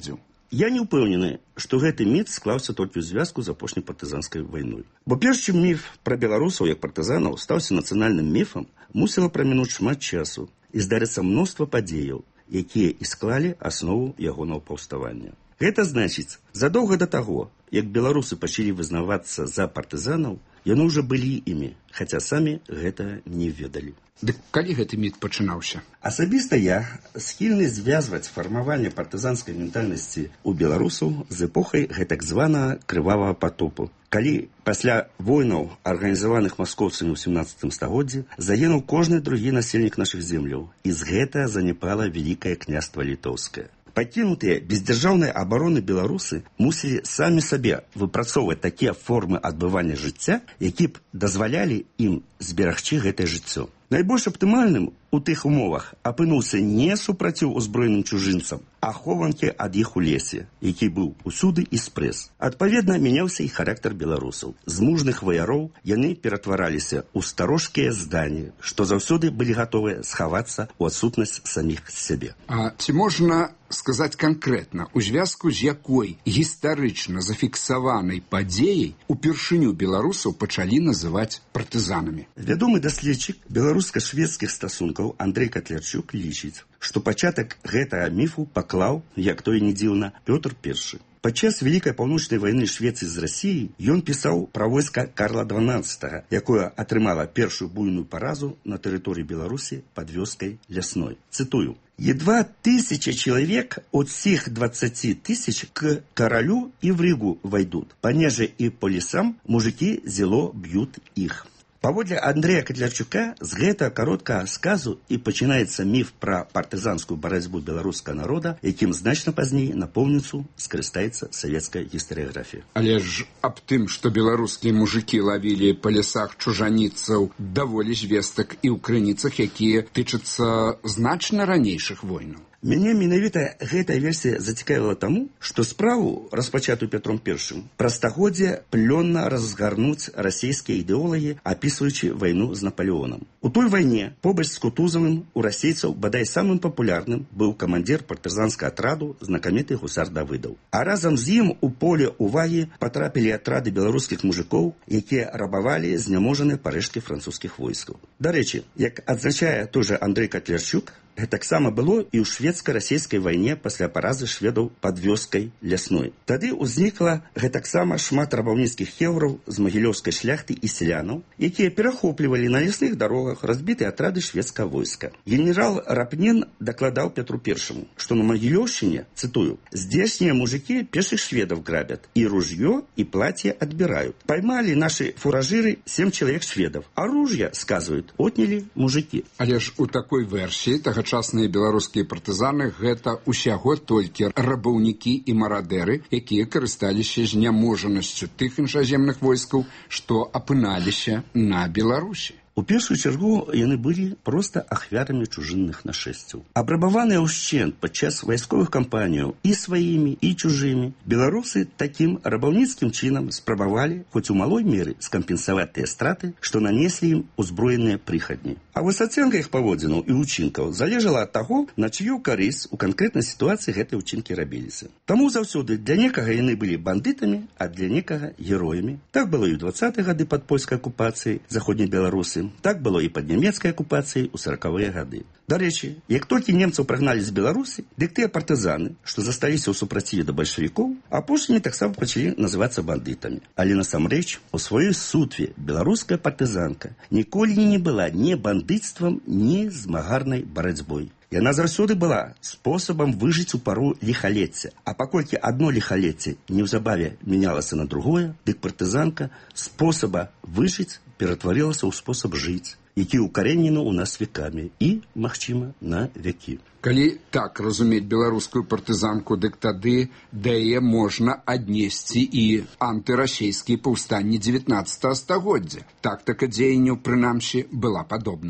Я не ўпэўнены, што гэты міф склаўся толькі ў звязку з апошняй партызанскай вайной. Бо перш чым міф пра беларусаў як партызанаў стаўся нацыянальным міфам, мусіла прамінуць шмат часу і здарыцца мноства падзеяў, якія і склалі аснову ягонага паўставання. Гэта значыць, задоўга да таго, як беларусы пачалі вызнавацца за партызанаў, яны ўжо былі імі, хаця самі гэта не ведалі. Дык калі гэты міф пачынаўся? Асабіста я схільны звязваць фармаванне партызанскай ментальнасці ў беларусаў з эпохай гэтак званага крывавага патопу, калі пасля войнаў, арганізаваных маскоўцамі ў 17 стагоддзі, загінуў кожны другі насельнік нашых земляў, і з гэта заняпала Вялікае княства Літоўскае. Пакінутыя бездзяржаўнай абароны беларусы мусілі самі сабе выпрацоўваць такія формы адбывання жыцця, які б дазвалялі ім зберагчы гэтае жыццё. Найбольш аптымальным у тых умовах апынуўся не супраціў узброеным чужынцам, а хованкі ад іх у лесе, які быў усюды і спрэс. Адпаведна, мяняўся і характар беларусаў. З мужных ваяроў яны ператвараліся ў старожкія здані, што заўсёды былі гатовыя схавацца ў адсутнасць саміх сябе. А ці можна сказаць канкрэтна, у звязку з якой гістарычна зафіксаванай падзеяй упершыню беларусаў пачалі называць партызанамі? Вядомы даследчык беларуска-шведскіх стасункаў Андрей Котлярчук лічыць, што пачатак гэтага міфу паклаў, як то і не дзіўна, Пётр I. Падчас Вялікай паўночнай вайны Швецыі з Расіяй ён пісаў пра войска Карла XII, якое атрымала першую буйную паразу на тэрыторыі Беларусі пад вёскай Лясной. Цытую: «Едва 1000 человек от всех 20 000 к королю и в Ригу войдут. Понеже и по лесам мужики зело бьют их». Паводле Андрэя Котлярчука з гэтага кароткага сказу і пачынаецца міф пра партызанскую барацьбу беларускага народа, якім значна пазней напоўніцу скарыстаецца савецкая гістарыяграфія. Але ж аб тым, што беларускія мужыкі лавілі па лясах чужаніцаў, даволі звестак і ў крыніцах, якія тычацца значна ранейшых войнаў. Мяне менавіта гэтая версія зацікавіла таму, што справу, распачатую Петром I, пра стагоддзе плённа разгарнуць расійскія ідэолагі, апісваючы вайну з Напалеонам. У той вайне побач з Кутузавым у расейцаў бадай самым папулярным быў камандзір партызанскага атраду знакаміты гусар Давыдаў. А разам з ім у поле увагі патрапілі атрады беларускіх мужикоў, якія рабавалі зняможаныя парэшткі французскіх войскаў. Дарэчы, як адзначае той жа Андрэй Котлярчук, гэтаксама было і ў шведска-расійскай вайне пасля паразы шведаў пад вёскай Лясной. Тады ўзнікла гэтаксама шмат рабаўніцкіх хеўраў з магілёўскай шляхты і селянаў, якія перахоплівалі на лясных дарогах разбітыя атрады шведскага войска. Генерал Рапнін дакладаў Петру I, што на Магілёўшчыне, цытую, «здешние мужики пеших шведов грабят, и ружье, и платье отбирают. Поймали наши фуражиры 7 человек шведов, а ружья, сказывают, отняли мужики». Але ж у такой версіі тагачасныя беларускія партызаны гэта усяго толькі рабаўнікі і марадэры, якія карысталіся зняможанасцю тых іншаземных войскаў, што апыналіся на Беларусі. У першую чаргу яны былі проста ахвярамі чужынных нашэсцяў. Абрабаваныя ўшчэнт падчас вайсковых кампаніяў і сваімі, і чужымі, беларусы такім рабаўніцкім чынам спрабавалі, хоць у малой меры, скампенсаваць тыя страты, што нанеслі ім узброеныя прыхадні. А вось ацэнка іх паводзінаў і ўчынкаў залежала ад таго, на чыю карысць у канкрэтнай сітуацыі гэтыя ўчынкі рабіліся. Таму заўсёды для некага яны былі бандытамі, а для некага героямі. Так было і ў 20-е гады пад польскай акупацыяй заходняй Беларусы. Так было і пад нямецкай акупацыяй у 40-е гады. Дарэчы, як толькі немцаў прагналі з Беларусі, дык тыя партызаны, што засталіся ў супраціве да бальшавікоў, апошнімі таксама пачалі называцца бандытамі. Але насамрэч, у сваёй сутве беларуская партызанка ніколі не была ні бандыцтвам, ні змагарнай барацьбой. Яна заўсёды была спосабам выжыць у пару ліхалецця. А паколькі адно ліхалецце неўзабаве мянялася на другое, дык партызанка спосаба выжыць ператварылася ў спосаб жыць, які ўкарэнены ў нас векамі і, магчыма, на вякі. Калі так разумець беларускую партызанку, дык тады да яе можна аднесці і антырасійскія паўстанні 19 стагоддзя. Тактыка дзеянняў, прынамсі, была падобная.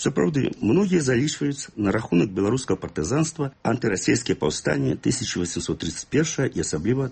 Сапраўды, многія залічваюць на рахунак беларускага партызанства антырасійскія паўстанні 1831 і асабліва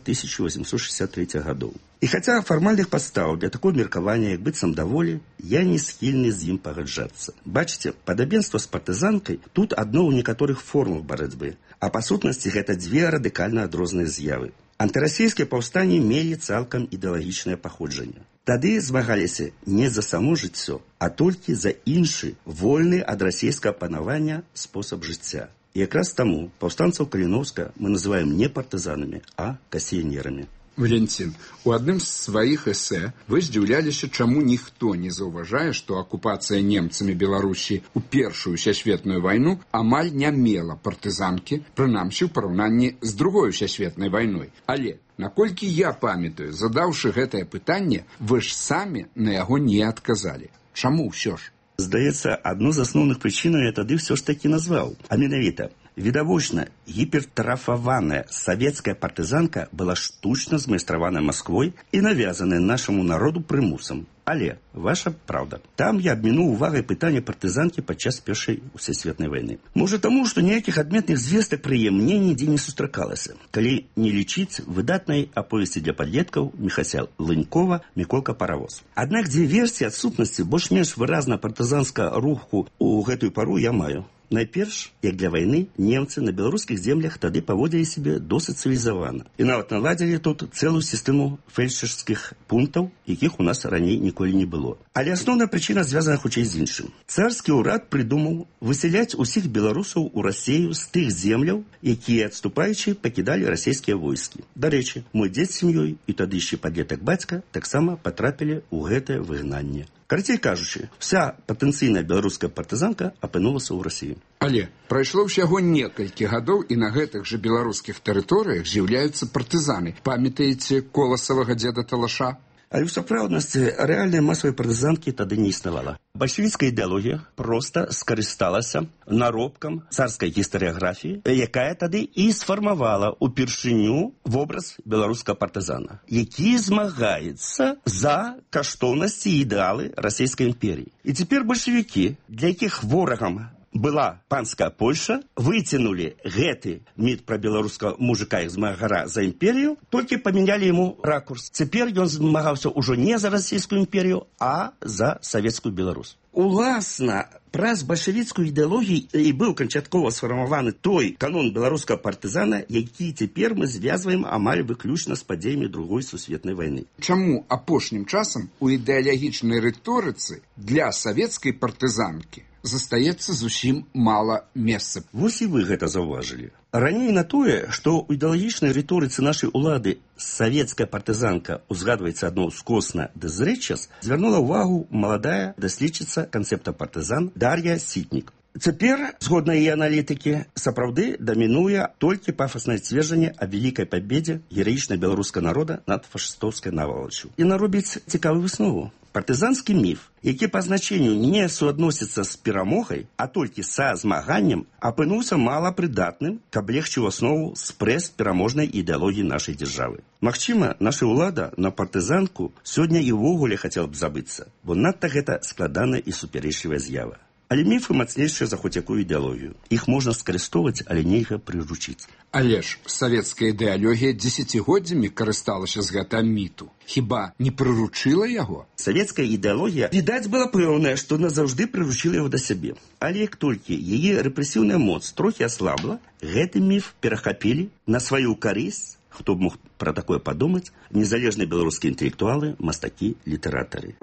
1863 гадоў. І хаця фармальных падстаў для такого меркавання як быццам даволі, я не схільны з ім пагаджацца. Бачыце, падабенства з партызанкай тут адно ў некаторых формах барацьбы, а па сутнасці гэта дзве радыкальна адрозныя з'явы. Антырасійскія паўстанні мелі цалкам ідэалагічнае паходжанне. Тады змагаліся не за само жыццё, а толькі за іншы, вольны ад расійскага панавання спосаб жыцця. І якраз таму паўстанцаў Каліноўска мы называем не партызанамі, а касіянерамі. Валентин, у адным з сваіх эсэ вы здзіўляліся, чаму ніхто не заўважае, што акупацыя немцамі Беларусі ў Першую сусветную вайну амаль не мела партызанкі, прынамсі ў параўнанні з Другой сусветнай вайной. Але, наколькі я памятаю, задаўшы гэтае пытанне, вы ж самі на яго не адказалі. Чаму ўсё ж? Здаецца, адну з асноўных прычынаў я тады ўсё ж такі назваў, а менавіта відавочна, гіпертрафаваная савецкая партызанка была штучна змайстраваная Масквой і навязаная нашаму народу прымусам. Але, ваша праўда, там я абмінуў увагай пытання партызанкі падчас Першай сусветнай вайны. Можа таму, што ніякіх адметных звестак пра яе мне нідзе не сустракалася, калі не лічыць выдатнай аповесці для падлеткаў Міхася Лынькова «Міколка паравоз». Аднак дзве версіі адсутнасці больш-менш выразна партызанскага руху ў гэтую пару я маю. Найперш, як для вайны, немцы на беларускіх землях тады паводзілі сябе досыць цывілізавана. І нават наладзілі тут цэлую сістэму фельдшерскіх пунктаў, якіх у нас раней ніколі не было. Але асноўная прычына звязана хутчэй з іншым. Царскі ўрад прыдумаў высяляць усіх беларусаў у Расею з тых земляў, якія, адступаючы, пакідалі расійскія войскі. Дарэчы, мой дзед з сям'ёй і тады яшчэ падлетак бацька таксама патрапілі ў гэтае выгнанне. Карацей кажучы, вся патэнцыйная беларуская партызанка апынулася ў Расіі. Але прайшло ўсяго некалькі гадоў, і на гэтых жа беларускіх тэрыторыях з'яўляюцца партызаны. Памятаеце коласавага дзеда Талаша? Але ў сапраўднасці рэальнай масавай партызанкі тады не існавала. Бальшавіцкая ідэалогія проста скарысталася наробкам царскай гістарыяграфіі, якая тады і сфармавала ўпершыню вобраз беларускага партызана, які змагаецца за каштоўнасці і ідэалы расійскай імперіі. І цяпер бальшавікі, для якіх ворагам была панская Польша, выцянулі гэты міт пра беларускага мужика і змагара за імперію, толькі памянялі яму ракурс. Цяпер ён змагаўся ўжо не за расійскую імперію, а за савецкую Беларусь. Уласна, праз бальшавіцкую ідэалогію і быў канчаткова сфармаваны той канон беларускага партызана, які цяпер мы звязваем амаль выключна з падзеямі Другой сусветнай вайны. Чаму апошнім часам у ідэалагічнай рыторыцы для савецкай партызанкі застаецца зусім мала месца? Вось і вы гэта заўважылі. Раней на тое, што ў ідэалагічнай рыторыцы нашай улады савецкая партызанка узгадваецца адно скосна ды зрэдчас, звярнула ўвагу маладая даследчыца канцэпта партызан Дар'я Сітнік. Цяпер, згодна яе аналітыкі, сапраўды дамінуе толькі пафаснае сцверджанне аб вялікай пабедзе гераічна беларускага народа над фашыстоўскай навалаччу. І наробіць цікавую выснову. Партызанскі міф, які па значенню не суадносіцца з перамогай, а толькі са змаганнем, апынуўся малапрыдатным, каб легчы ў аснову спрэс пераможнай ідэалогіі нашай дзяржавы. Магчыма, наша ўлада на партызанку сёння і ўвогуле хацела б забыцца, бо надта гэта складаная і супярэчлівая з'ява. Але міфы мацнейшыя за хоць якую ідэалогію. Іх можна скарыстоваць, але нельга прыручыць. Але ж савецкая ідэалогія дзесяцігоддзямі карысталася з гэтага міту. Хіба не прыручыла яго? Савецкая ідэалогія, відаць, была пэўная, што назаўжды прыручыла яго да сябе. Але як толькі яе рэпрэсіўная моц трохі аслабла, гэты міф перахапілі на сваю карысць, хто б мог пра такое падумаць, незалежныя беларускія інтэлектуалы, мастакі, літаратары.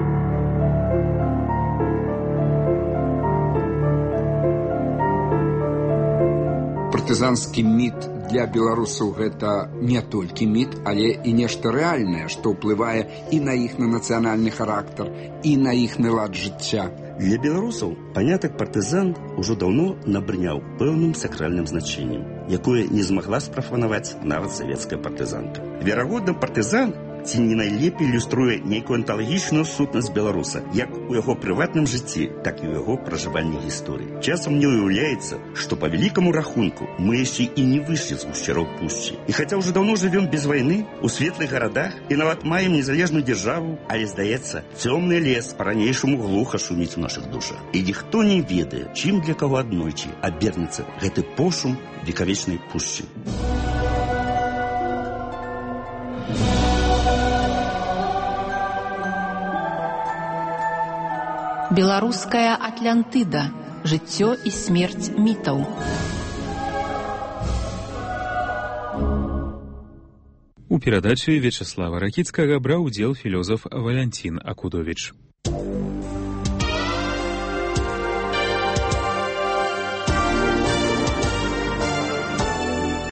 Партызанскі міт для беларусаў гэта не толькі міт, але і нешта рэальнае, што ўплывае і на іхны нацыянальны характар, і на іхны лад жыцця. Для беларусаў панятак партызан ужо даўно набрыняў пэўным сакральным значэннем, якое не змагла спрафанаваць нават савецкая партызанка. Верагодна, партызан ці не найлепей ілюструе нейкую анталагічную сутнасць беларуса, як у яго прыватным жыцці, так і ў яго пражывальнай гісторыі. Часам мне уяўляецца, што па вялікаму рахунку мы яшчэ і не выйшлі з гушчароў пушчы. І хаця ўжо даўно жывём без вайны, у светлых гарадах і нават маем незалежную дзяржаву, але, здаецца, цёмны лес па-ранейшаму глуха шуміць у нашых душах. І ніхто не ведае, чым для каго аднойчы абернецца гэты пошум векавечнай пушчы. Беларуская Атлантыда. Жыццё і смерць мітаў. У перадачы Вячаслава Ракіцкага браў удзел філёзаф Валянцін Акудовіч.